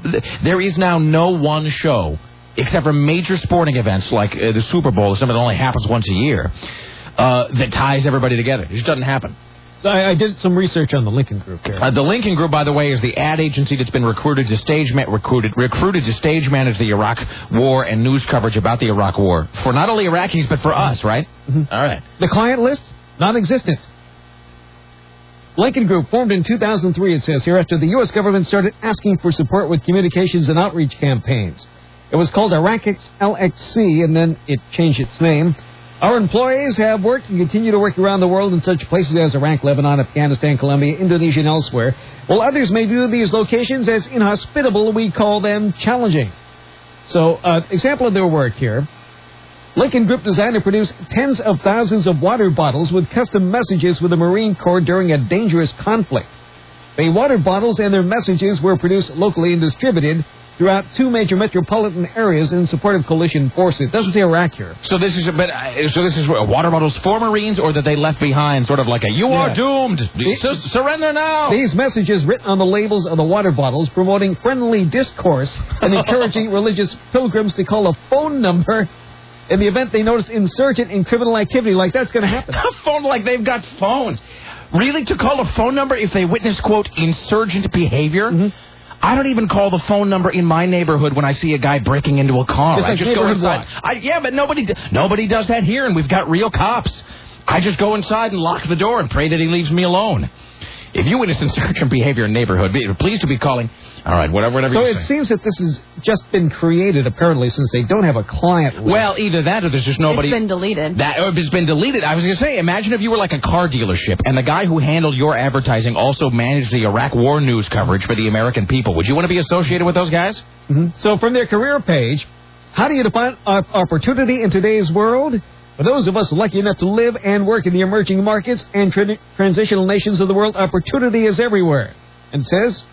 now no one show, except for major sporting events like the Super Bowl or something that only happens once a year, that ties everybody together. It just doesn't happen. So I did some research on the Lincoln Group here. The Lincoln Group, by the way, is the ad agency that's been recruited to stage manage the Iraq War and news coverage about the Iraq War for not only Iraqis but for us, right? Mm-hmm. All right. The client list, non-existent. Lincoln Group formed in 2003, it says here, after the U.S. government started asking for support with communications and outreach campaigns. It was called Iraqix LXC, and then it changed its name. Our employees have worked and continue to work around the world in such places as Iraq, Lebanon, Afghanistan, Colombia, Indonesia, and elsewhere. While others may view these locations as inhospitable, we call them challenging. So, example of their work here. Lincoln Group designed to produce tens of thousands of water bottles with custom messages with the Marine Corps during a dangerous conflict. The water bottles and their messages were produced locally and distributed throughout 2 major metropolitan areas in support of coalition forces. It doesn't say Iraq here. So this is water bottles for Marines, or that they left behind sort of like a, you are doomed, surrender now. These messages written on the labels of the water bottles promoting friendly discourse and encouraging religious pilgrims to call a phone number in the event they notice insurgent in criminal activity. Like, that's going to happen. A phone, like they've got phones. Really, to call a phone number if they witness, quote, insurgent behavior? Mm-hmm. I don't even call the phone number in my neighborhood when I see a guy breaking into a car. I just go inside. But nobody does that here, and we've got real cops. I just go inside and lock the door and pray that he leaves me alone. If you witness insurgent behavior in neighborhood, please to be calling. All right, whatever. So it seems that this has just been created, apparently, since they don't have a client list. Well, either that or there's just nobody. It's been deleted. It's been deleted. I was going to say, imagine if you were like a car dealership and the guy who handled your advertising also managed the Iraq War news coverage for the American people. Would you want to be associated with those guys? Mm-hmm. So from their career page, how do you define opportunity in today's world? For those of us lucky enough to live and work in the emerging markets and transitional nations of the world, opportunity is everywhere. And says,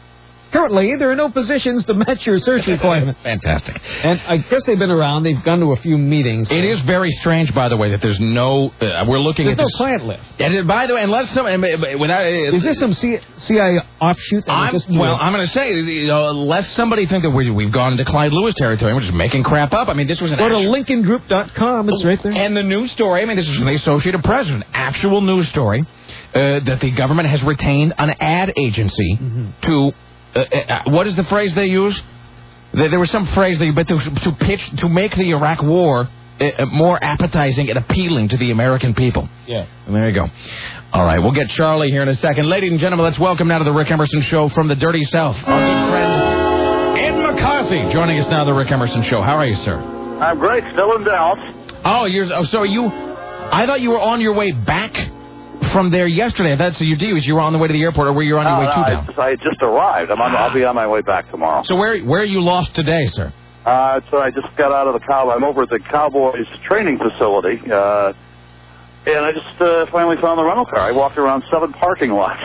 Currently, there are no positions to match your search requirement. Fantastic. And I guess they've been around. They've gone to a few meetings. It is very strange, by the way, that there's no... we're looking there's at no this... client list. And by the way, unless some... Is this some CIA offshoot? I'm going to say, lest somebody think that we've gone into Clyde Lewis territory. We're just making crap up. I mean, this was an... Go to LincolnGroup.com. It's right there. And the news story, I mean, this is from the Associated Press, an actual news story, that the government has retained an ad agency to... what is the phrase they use? There was some phrase to make the Iraq War more appetizing and appealing to the American people. Yeah. And there you go. All right, we'll get Charlie here in a second. Ladies and gentlemen, let's welcome now to the Rick Emerson Show from the Dirty South, our good friend Ed McCarthy, joining us now, the Rick Emerson Show. How are you, sir? I'm great. Still in Dallas. So you... I thought you were on your way back from there yesterday. That's your deal. You were on the way to the airport, or were you on your way to down? I just arrived. I'll be on my way back tomorrow. So where are you lost today, sir? So I just got out of the Cowboys. I'm over at the Cowboys training facility, and I just finally found the rental car. I walked around 7 parking lots.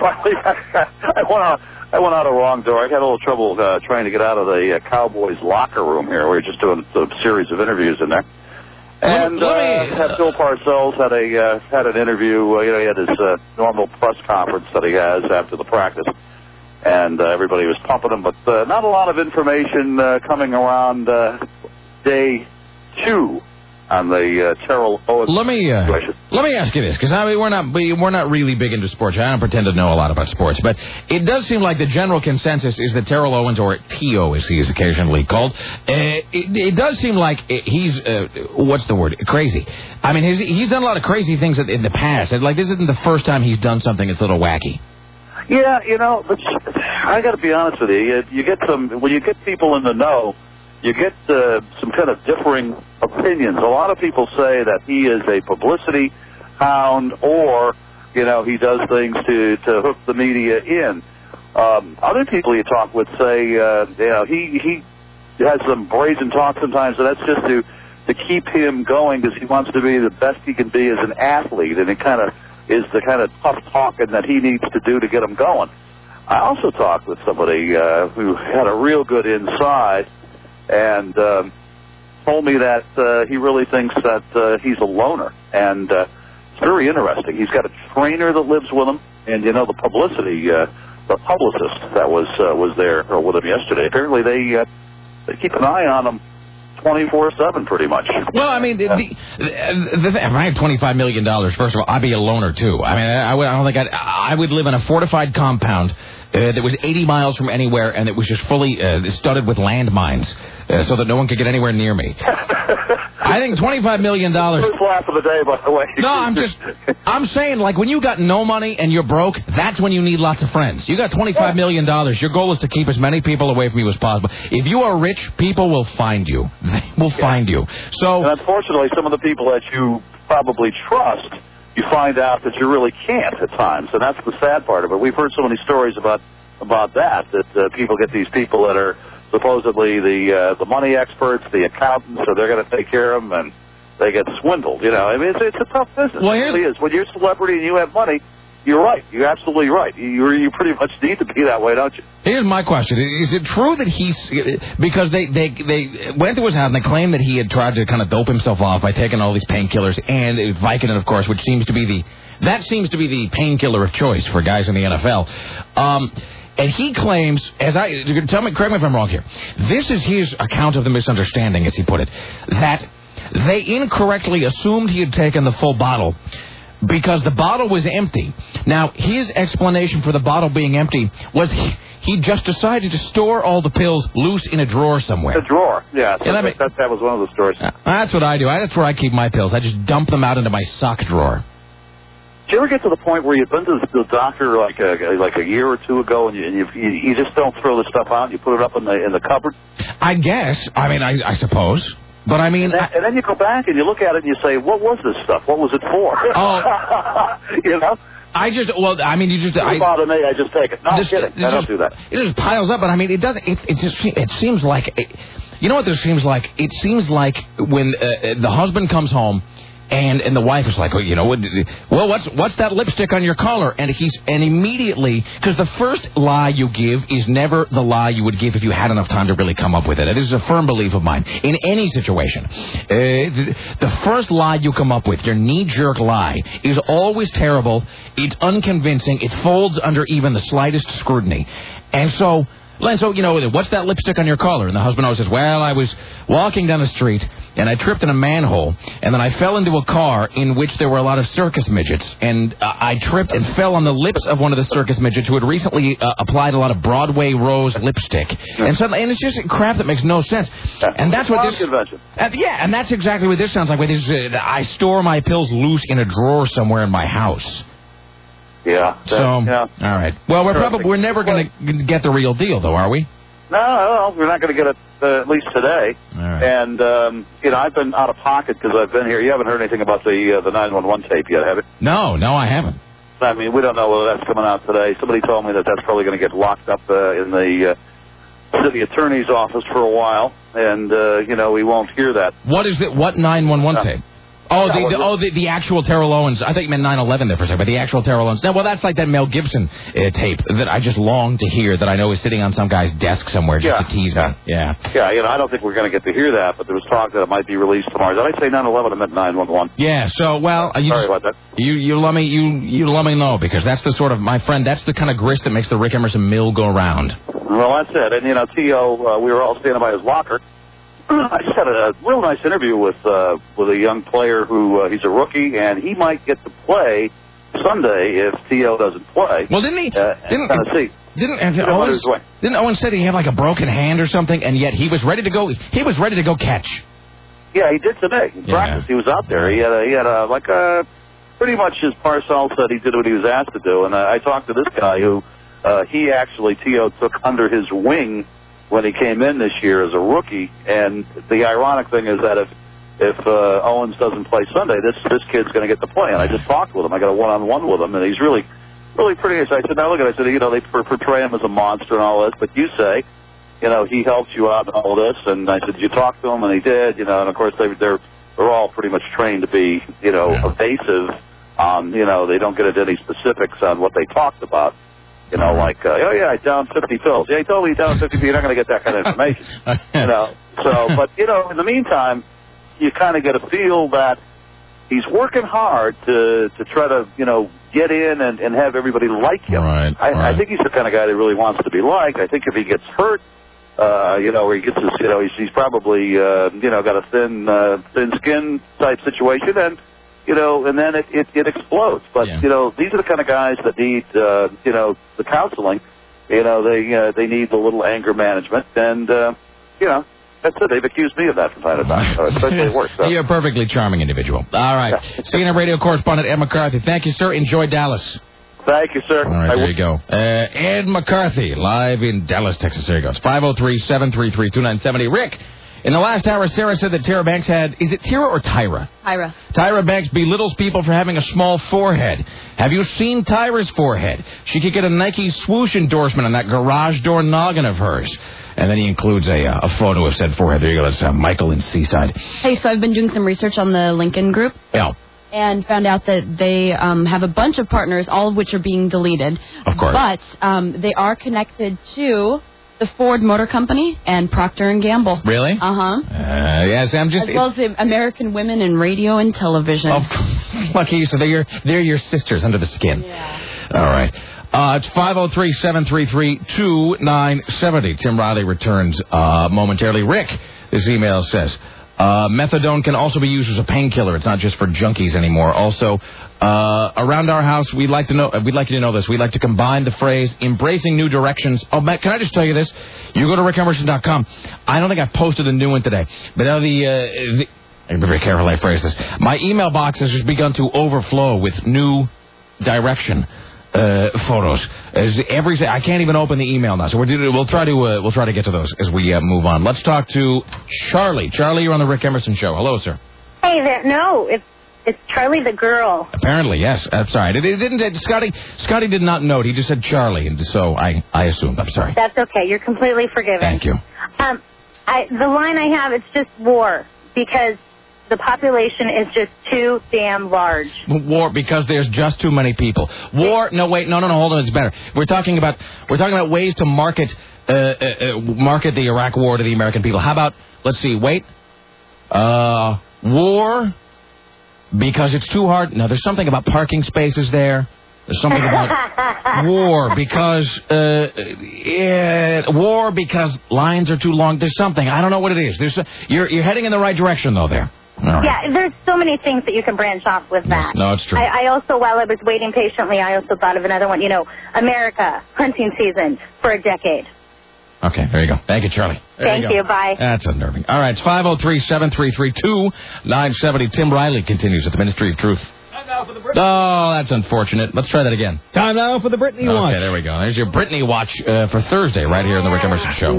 I went out a wrong door. I had a little trouble trying to get out of the Cowboys locker room here. We were just doing a series of interviews in there. And Bill Parcells had an interview. He had his normal press conference that he has after the practice, and everybody was pumping him, but not a lot of information coming around day 2 on the Terrell Owens situation. Let me ask you this, because we're not really big into sports. I don't pretend to know a lot about sports, but it does seem like the general consensus is that Terrell Owens, or T.O. as he is occasionally called, it does seem like he's what's the word? Crazy. I mean, he's done a lot of crazy things in the past. Like, this isn't the first time he's done something that's a little wacky. Yeah, I got to be honest with you. When you get people in the know, you get some kind of differing opinions. A lot of people say that he is a publicity hound, or he does things to hook the media in. Other people you talk with say he has some brazen talk sometimes, and that's just to keep him going, because he wants to be the best he can be as an athlete, and it kind of is the kind of tough talking that he needs to do to get him going. I also talked with somebody who had a real good inside, and told me that he really thinks that he's a loner, and it's very interesting. He's got a trainer that lives with him, and the publicist that was there with him yesterday. Apparently, they keep an eye on him 24/7, pretty much. Well, I mean, if I had $25 million, first of all, I'd be a loner too. I mean, I don't think I would live in a fortified compound that was 80 miles from anywhere, and it was just fully studded with landmines, so that no one could get anywhere near me. I think $25 million. First laugh of the day, by the way. No, I'm saying, like, when you got no money and you're broke, that's when you need lots of friends. You got $25 million. Your goal is to keep as many people away from you as possible. If you are rich, people will find you. They will find you. So, and unfortunately, some of the people that you probably trust, you find out that you really can't at times, and that's the sad part of it. We've heard so many stories about that people get these people that are supposedly the money experts, the accountants, so they're going to take care of them, and they get swindled. I mean, it's a tough business. Well, it really is. When you're a celebrity and you have money, you're right. You're absolutely right. You pretty much need to be that way, don't you? Here's my question. Is it true that because they went to his house and they claimed that he had tried to kind of dope himself off by taking all these painkillers, and Vicodin, of course, which seems to be the painkiller of choice for guys in the NFL. And he claims, correct me if I'm wrong here, this is his account of the misunderstanding, as he put it, that they incorrectly assumed he had taken the full bottle because the bottle was empty. Now, his explanation for the bottle being empty was he just decided to store all the pills loose in a drawer somewhere. A drawer, yeah. So that was one of the stories. That's what I do. That's where I keep my pills. I just dump them out into my sock drawer. Did you ever get to the point where you've been to the doctor like a year or two ago, and you just don't throw the stuff out? You put it up in the cupboard? I guess. I mean, I suppose. But I mean... And then you go back and you look at it and you say, what was this stuff? What was it for? Oh. You just... It bother me, I just take it. No, I'm kidding. I don't do that. It just piles up, but I mean, it doesn't... It seems like... You know what this seems like? It seems like when the husband comes home And the wife is like, well, what's that lipstick on your collar? And immediately, because the first lie you give is never the lie you would give if you had enough time to really come up with it. It is a firm belief of mine in any situation. The first lie you come up with, your knee-jerk lie, is always terrible. It's unconvincing. It folds under even the slightest scrutiny. And so, what's that lipstick on your collar? And the husband always says, well, I was walking down the street, and I tripped in a manhole, and then I fell into a car in which there were a lot of circus midgets, and I tripped and fell on the lips of one of the circus midgets who had recently applied a lot of Broadway Rose lipstick. And it's just crap that makes no sense. And that's what this... and that's exactly what this sounds like. I store my pills loose in a drawer somewhere in my house. Yeah. All right. Well, we're never going to get the real deal, though, are we? No, we're not going to get it at least today. All right. And I've been out of pocket because I've been here. You haven't heard anything about the 911 tape yet, have you? No, I haven't. I mean, we don't know whether that's coming out today. Somebody told me that's probably going to get locked up in the city attorney's office for a while, and we won't hear that. What is it? What 911 tape? Oh, the actual Terrell Owens. I thought you meant 9/11 there for a second, but the actual Terrell Owens. No, well, that's like that Mel Gibson tape that I just long to hear that I know is sitting on some guy's desk somewhere just to tease me. Yeah. Yeah, I don't think we're going to get to hear that, but there was talk that it might be released tomorrow. Did I say 9/11? I meant 911. Yeah. So, well, sorry about that. You let me know, because that's the sort of, my friend, that's the kind of grist that makes the Rick Emerson mill go round. Well, that's it. And T.O., we were all standing by his locker. I just had a real nice interview with a young player who he's a rookie, and he might get to play Sunday if T.O. doesn't play. Well, didn't he? Tennessee. Didn't Owen say he had like a broken hand or something, and yet he was ready to go. He was ready to go catch. Yeah, he did today. In practice, he was out there. He had pretty much as Parcells said, he did what he was asked to do. And I talked to this guy who he actually T.O. took under his wing when he came in this year as a rookie. And the ironic thing is that if Owens doesn't play Sunday, this kid's going to get to play. And I just talked with him. I got a one-on-one with him, and he's really pretty nice. I said, now look at it. I said, they portray him as a monster and all this, but you say, he helps you out and all this. And I said, did you talk to him? And he did, and of course they're all pretty much trained to be, evasive on, they don't get into any specifics on what they talked about. I downed 50 pills. Yeah, he told me he downed 50 pills. You're not going to get that kind of information. But, in the meantime, you kind of get a feel that he's working hard to try to, get in and have everybody like him. Right, I think he's the kind of guy that really wants to be liked. I think if he gets hurt, where he gets his, he's probably, got a thin skin type situation, and then it explodes. But, these are the kind of guys that need, the counseling. They need the little anger management. And, that's it. They've accused me of that from time to time, especially at work. So. You're a perfectly charming individual. All right. CNN radio correspondent Ed McCarthy. Thank you, sir. Enjoy Dallas. Thank you, sir. All right, there you go. Ed McCarthy, live in Dallas, Texas. There he goes. 503-733-2970. Rick, in the last hour, Sarah said that Tyra Banks had... Is it Tyra or Tyra? Tyra. Tyra Banks belittles people for having a small forehead. Have you seen Tyra's forehead? She could get a Nike swoosh endorsement on that garage door noggin of hers. And then he includes a photo of said forehead. There you go. That's Michael in Seaside. Hey, so I've been doing some research on the Lincoln Group. Yeah. And found out that they have a bunch of partners, all of which are being deleted. Of course. But they are connected to the Ford Motor Company and Procter & Gamble. Really? Uh-huh. Yes, I'm just... As well as the American Women in Radio and Television. Of course. Lucky you. So they're your sisters under the skin. Yeah. All right. It's 503-733-2970. Tim Riley returns momentarily. Rick, this email says, methadone can also be used as a painkiller. It's not just for junkies anymore. Also, around our house, we'd like you to know this. We like to combine the phrase embracing new directions. Oh, Matt, can I just tell you this? You go to rickemerson.com. I don't think I posted a new one today. But now I'm very careful I phrase this. My email box has just begun to overflow with new direction photos. I can't even open the email now, so we'll try to get to those as we move on. Let's talk to Charlie. Charlie, you're on the Rick Emerson Show. Hello, sir. Hey there. No, it's Charlie the girl. Apparently, yes. I'm sorry. It didn't. Scotty did not note. He just said Charlie, and so I assumed. I'm sorry. That's okay. You're completely forgiven. Thank you. The line I have, it's just war, because the population is just too damn large. War, because there's just too many people. War, no, wait, no, hold on, it's better. We're talking about ways to market the Iraq war to the American people. How about, let's see, war, because it's too hard. No, there's something about parking spaces there. There's something about war because war because lines are too long. There's something. I don't know what it is. You're heading in the right direction though there. All right. Yeah, there's so many things that you can branch off with that. No, it's true. I also, while I was waiting patiently, I also thought of another one. America, hunting season for a decade. Okay, there you go. Thank you, Charlie. Thank you. Bye. That's unnerving. All right, it's 503-733-2970. Tim Riley continues at the Ministry of Truth. Oh, that's unfortunate. Let's try that again. Time now for the Britney Watch. Okay, there we go. There's your Britney Watch for Thursday right here on the Rick Emerson Show.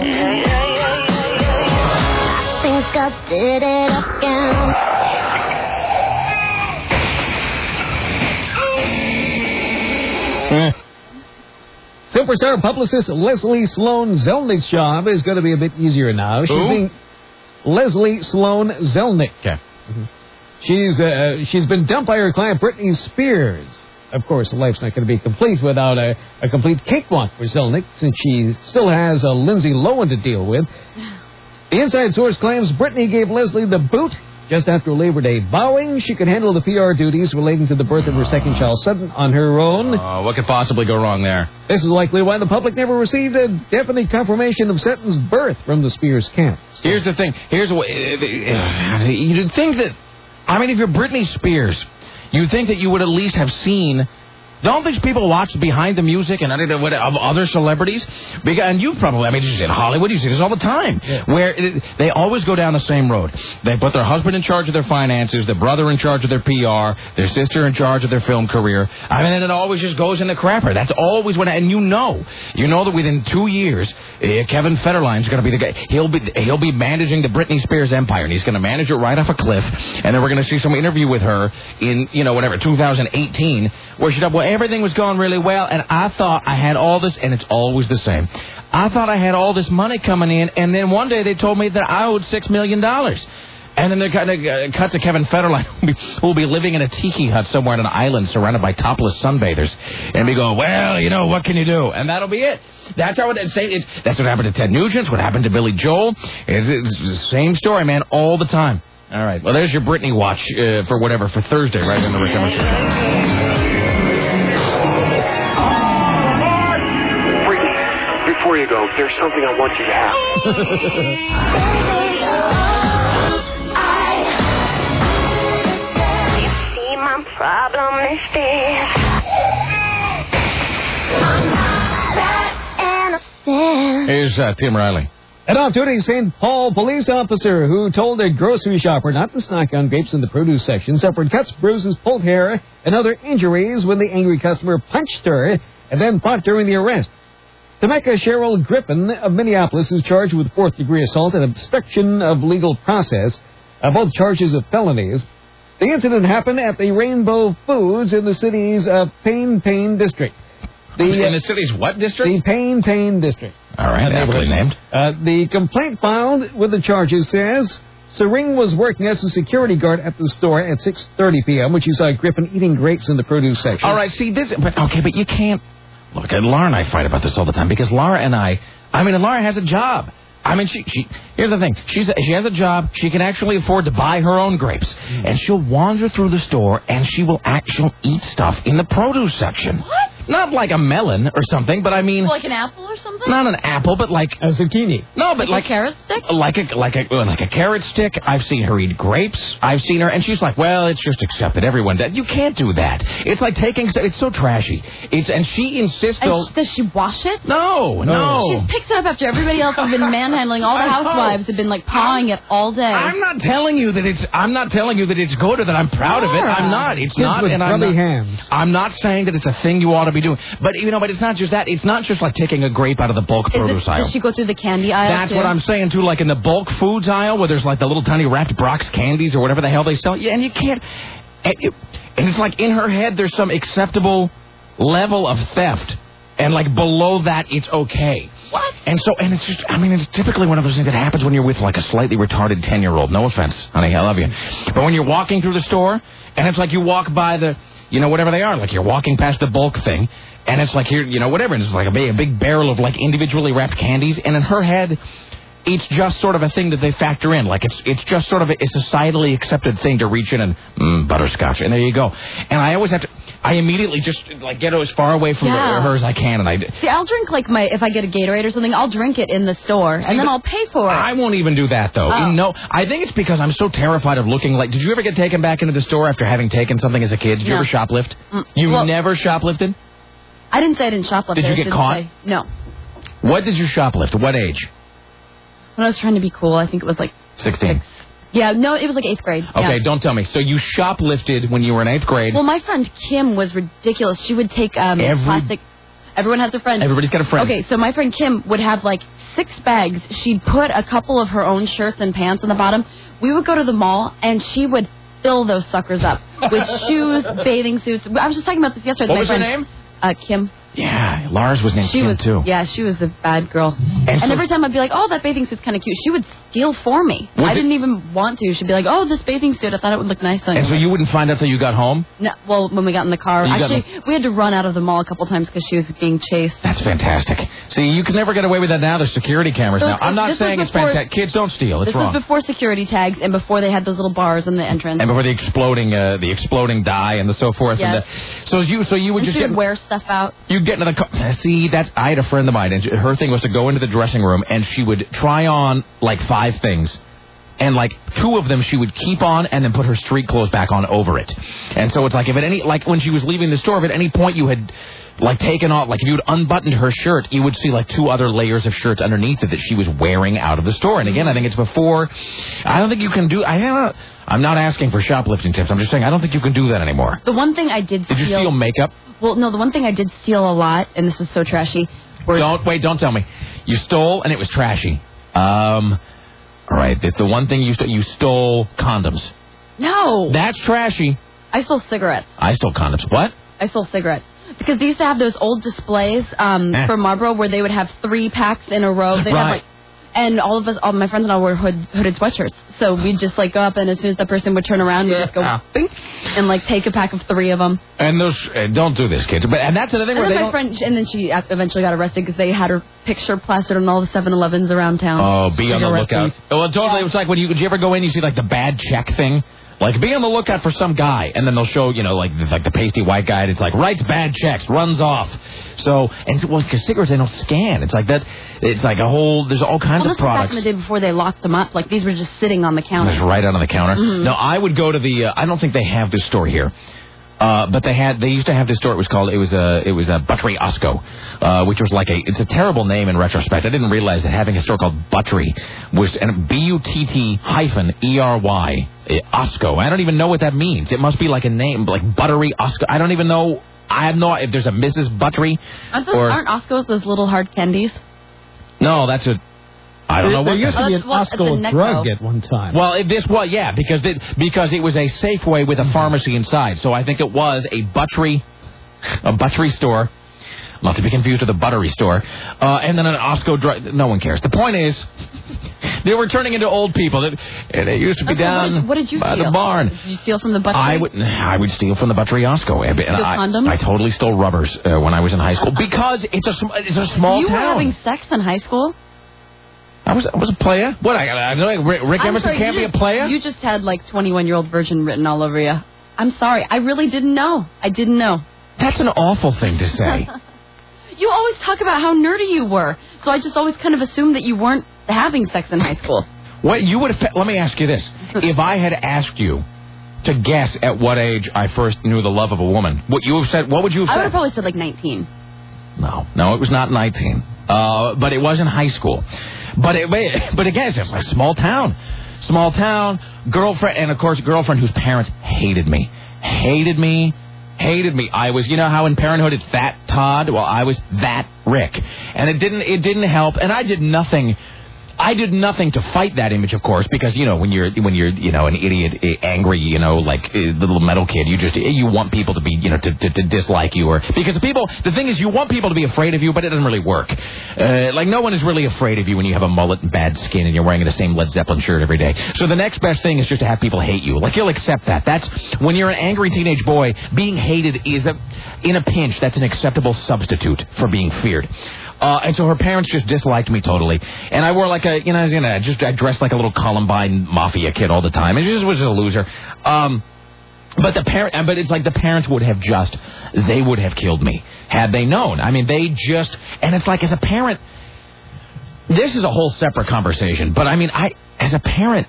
Things got did it again. Superstar publicist Leslie Sloan Zelnick's job is going to be a bit easier now. Leslie Sloan Zelnick. Okay. Mm-hmm. She's been dumped by her client Britney Spears. Of course, life's not going to be complete without a complete cakewalk for Zelnick, since she still has Lindsay Lohan to deal with. The inside source claims Britney gave Leslie the boot just after Labor Day, vowing she could handle the PR duties relating to the birth of her second child, Sutton, on her own. What could possibly go wrong there? This is likely why the public never received a definite confirmation of Sutton's birth from the Spears camp. Here's the thing. You'd think that, if you're Britney Spears, you'd think that you would at least have seen. Don't these people watch behind the music and of other celebrities? And you probably, just in Hollywood, you see this all the time, where they always go down the same road. They put their husband in charge of their finances, their brother in charge of their PR, their sister in charge of their film career. And it always just goes in the crapper. That's always what. And you know that within 2 years, Kevin Federline's going to be the guy. He'll be managing the Britney Spears empire, and he's going to manage it right off a cliff. And then we're going to see some interview with her in 2018, where she said, everything was going really well, and I thought I had all this, and it's always the same. I thought I had all this money coming in, and then one day they told me that I owed $6 million. And then they cut to Kevin Federline, who will be living in a tiki hut somewhere on an island surrounded by topless sunbathers. And we go, what can you do? And that'll be it. That's how that's what happened to Ted Nugent, what happened to Billy Joel. It's the same story, man, all the time. All right, well, there's your Britney Watch for Thursday, right in the Rick Emerson Show. Before you go, there's something I want you to have. You see, my problem is this. Here's Tim Riley. An off-duty St. Paul police officer who told a grocery shopper not to snack on grapes in the produce section suffered cuts, bruises, pulled hair, and other injuries when the angry customer punched her and then fought during the arrest. Tameka Cheryl Griffin of Minneapolis is charged with fourth-degree assault and obstruction of legal process, both charges of felonies. The incident happened at the Rainbow Foods in the city's Pain District. In the city's what district? The Pain District. All right, aptly named. The complaint filed with the charges says Sering was working as a security guard at the store at 6:30 p.m. when she saw Griffin eating grapes in the produce section. All right, see this, but you can't. Look, Laura and I fight about this all the time because Laura has a job. Here's the thing. She has a job. She can actually afford to buy her own grapes. And she'll wander through the store and she'll eat stuff in the produce section. What? Not like a melon or something, but like an apple or something? Not an apple, but like a zucchini. No, but like a carrot stick? Like a carrot stick. I've seen her eat grapes. I've seen her, and she's like, well, it's just accepted. Everyone does. You can't do that. It's like it's so trashy. And she insists. Does she wash it? No. She's picked it up after everybody else has been manhandling. All the housewives have been pawing it all day. I'm not telling you that it's good or that I'm proud of it. I'm not. It's not. And I'm not saying that it's a thing you ought to be doing. But it's not just that. It's not just like taking a grape out of the bulk produce aisle. Does she go through the candy aisle? That's what I'm saying too. Like in the bulk foods aisle, where there's like the little tiny wrapped Brock's candies or whatever the hell they sell. Yeah, and you can't. And it's like in her head, there's some acceptable level of theft And, like, below that, it's okay. What? And it's just, I mean, it's typically one of those things that happens when you're with, like, a slightly retarded 10-year-old. No offense, honey, I love you. But when you're walking through the store, and it's like you walk by the, whatever they are, like you're walking past the bulk thing, and it's like here, whatever, and it's like a big barrel of, like, individually wrapped candies, and in her head, it's just sort of a thing that they factor in. Like, it's just sort of a societally accepted thing to reach in and, butterscotch, and there you go. And I always have to, I immediately just, like, get as far away from her as I can, and See, I'll drink, like, if I get a Gatorade or something, I'll drink it in the store, and then I'll pay for it. I won't even do that, though. Oh. No, I think it's because I'm so terrified of looking like, did you ever get taken back into the store after having taken something as a kid? Did you ever shoplift? You never shoplifted? I didn't say I didn't shoplift. Did you get caught? No. What did you shoplift? What age? When I was trying to be cool, I think it was like 16. Yeah, no, it was like 8th grade. Okay, don't tell me. So you shoplifted when you were in 8th grade. Well, my friend Kim was ridiculous. She would take plastic. Everyone has a friend. Everybody's got a friend. Okay, so my friend Kim would have like 6 bags. She'd put a couple of her own shirts and pants in the bottom. We would go to the mall, and she would fill those suckers up with shoes, bathing suits. I was just talking about this yesterday. What with my was friend. her name? Kim. Yeah, Lars was named Kim, too. Yeah, she was a bad girl. And every time I'd be like, oh, that bathing suit's kind of cute, she would steal for me. I didn't even want to. She'd be like, oh, this bathing suit, I thought it would look nice on you. And so you wouldn't find out till you got home? No, well, when we got in the car. Actually, we had to run out of the mall a couple times because she was being chased. That's fantastic. See, you can never get away with that now. There's security cameras now. I'm not saying it's fantastic. Kids don't steal. It's wrong. This was before security tags and before they had those little bars in the entrance. And before the exploding dye and so forth. Yes. So you would and just wear stuff out. You get into the car. See, I had a friend of mine, and her thing was to go into the dressing room, and she would try on, like, 5 things. And, like, 2 of them she would keep on and then put her street clothes back on over it. And so it's like, when she was leaving the store, if at any point you had, like, taken off, like, if you had unbuttoned her shirt, you would see, like, 2 other layers of shirts underneath it that she was wearing out of the store. And again, I think it's before, I don't think you can do, I'm not asking for shoplifting tips. I'm just saying I don't think you can do that anymore. The one thing I did you steal makeup? Well, no, the one thing I did steal a lot, and this is so trashy. Don't tell me. You stole and it was trashy. All right, it's the one thing you stole condoms. No. That's trashy. I stole cigarettes. I stole condoms. What? I stole cigarettes. Because they used to have those old displays for Marlboro where they would have 3 packs in a row. They'd have, like, and all my friends and I wore hooded sweatshirts. So we'd just, like, go up, and as soon as the person would turn around, we'd just go, bing, and, like, take a pack of 3 of them. And those, don't do this, kids. And that's another thing where my friend, and then she eventually got arrested because they had her picture plastered on all the 7-Elevens around town. Oh, be on the lookout. Well, totally. It was like when did you ever go in, you see, like, the bad check thing? Like, be on the lookout for some guy, and then they'll show, like the pasty white guy, and it's like, writes bad checks, runs off. So, because cigarettes, they don't scan. It's like that, it's like there's all kinds of products. Back in the day before they locked them up, like, these were just sitting on the counter. Just right out on the counter. Mm-hmm. No, I would go to I don't think they have this store here. But they used to have this store. It was a Buttery Osco, which was it's a terrible name in retrospect. I didn't realize that having a store called Buttery was BUTT-ERY Osco. I don't even know what that means. It must be like a name, like Buttery Osco. I don't even know. I have no if there's a Mrs. Buttery. Aren't Oscos those little hard candies? No, that's a. I don't know what there used to be an Osco drug at one time. Well, because it was a Safeway with a pharmacy inside. So I think it was a Buttery store, not to be confused with a Buttery store, and then an Osco drug. No one cares. The point is, they were turning into old people. And it used to be down what did you by steal? the barn. Did you steal from the Buttery? I would steal from the Buttery Osco. And condoms? I totally stole rubbers when I was in high school because it's a small town. You were having sex in high school? I was a player. What? Rick Emerson can't be a player? You just had, like, 21-year-old virgin written all over you. I'm sorry. I really didn't know. I didn't know. That's an awful thing to say. You always talk about how nerdy you were, so I just always kind of assumed that you weren't having sex in high school. What you would have? Let me ask you this: if I had asked you to guess at what age I first knew the love of a woman, what you have said? What would you have said? I would have probably said like 19. No, it was not 19. But it was in high school. But again, it's just like small town, girlfriend, and of course girlfriend whose parents hated me. I was, how in Parenthood it's that Todd. Well, I was that Rick, and it didn't help. And I did nothing. I did nothing to fight that image, of course, because, when you're an idiot, angry, like the little metal kid, you want people to be, to dislike you, or because the thing is, you want people to be afraid of you, but it doesn't really work. No one is really afraid of you when you have a mullet and bad skin and you're wearing the same Led Zeppelin shirt every day. So the next best thing is just to have people hate you. You'll accept that. That's when you're an angry teenage boy, being hated is in a pinch, that's an acceptable substitute for being feared. And so her parents just disliked me totally. And I wore I dressed like a little Columbine mafia kid all the time. And just was a loser. But it's like the parents would have they would have killed me had they known. I mean, and it's like as a parent, this is a whole separate conversation. But I mean, as a parent,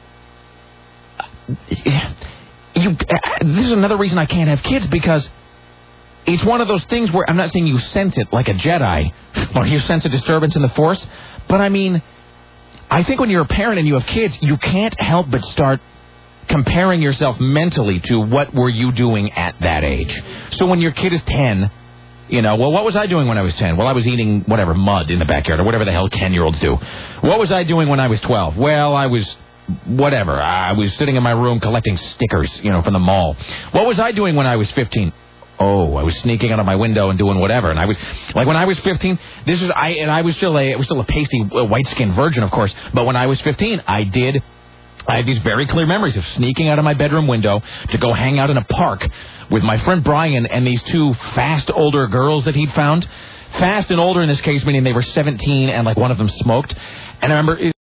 this is another reason I can't have kids, because it's one of those things where I'm not saying you sense it like a Jedi or you sense a disturbance in the Force, but I mean, I think when you're a parent and you have kids, you can't help but start comparing yourself mentally to what were you doing at that age. So when your kid is 10, what was I doing when I was 10? Well, I was eating mud in the backyard or whatever the hell 10-year-olds do. What was I doing when I was 12? Well, I was whatever. I was sitting in my room collecting stickers, from the mall. What was I doing when I was 15? Oh, I was sneaking out of my window and doing whatever. And I was when I was 15, I was still a pasty white-skinned virgin, of course. But when I was 15, I had these very clear memories of sneaking out of my bedroom window to go hang out in a park with my friend Brian and these two fast older girls that he'd found. Fast and older in this case, meaning they were 17 and one of them smoked. And I remember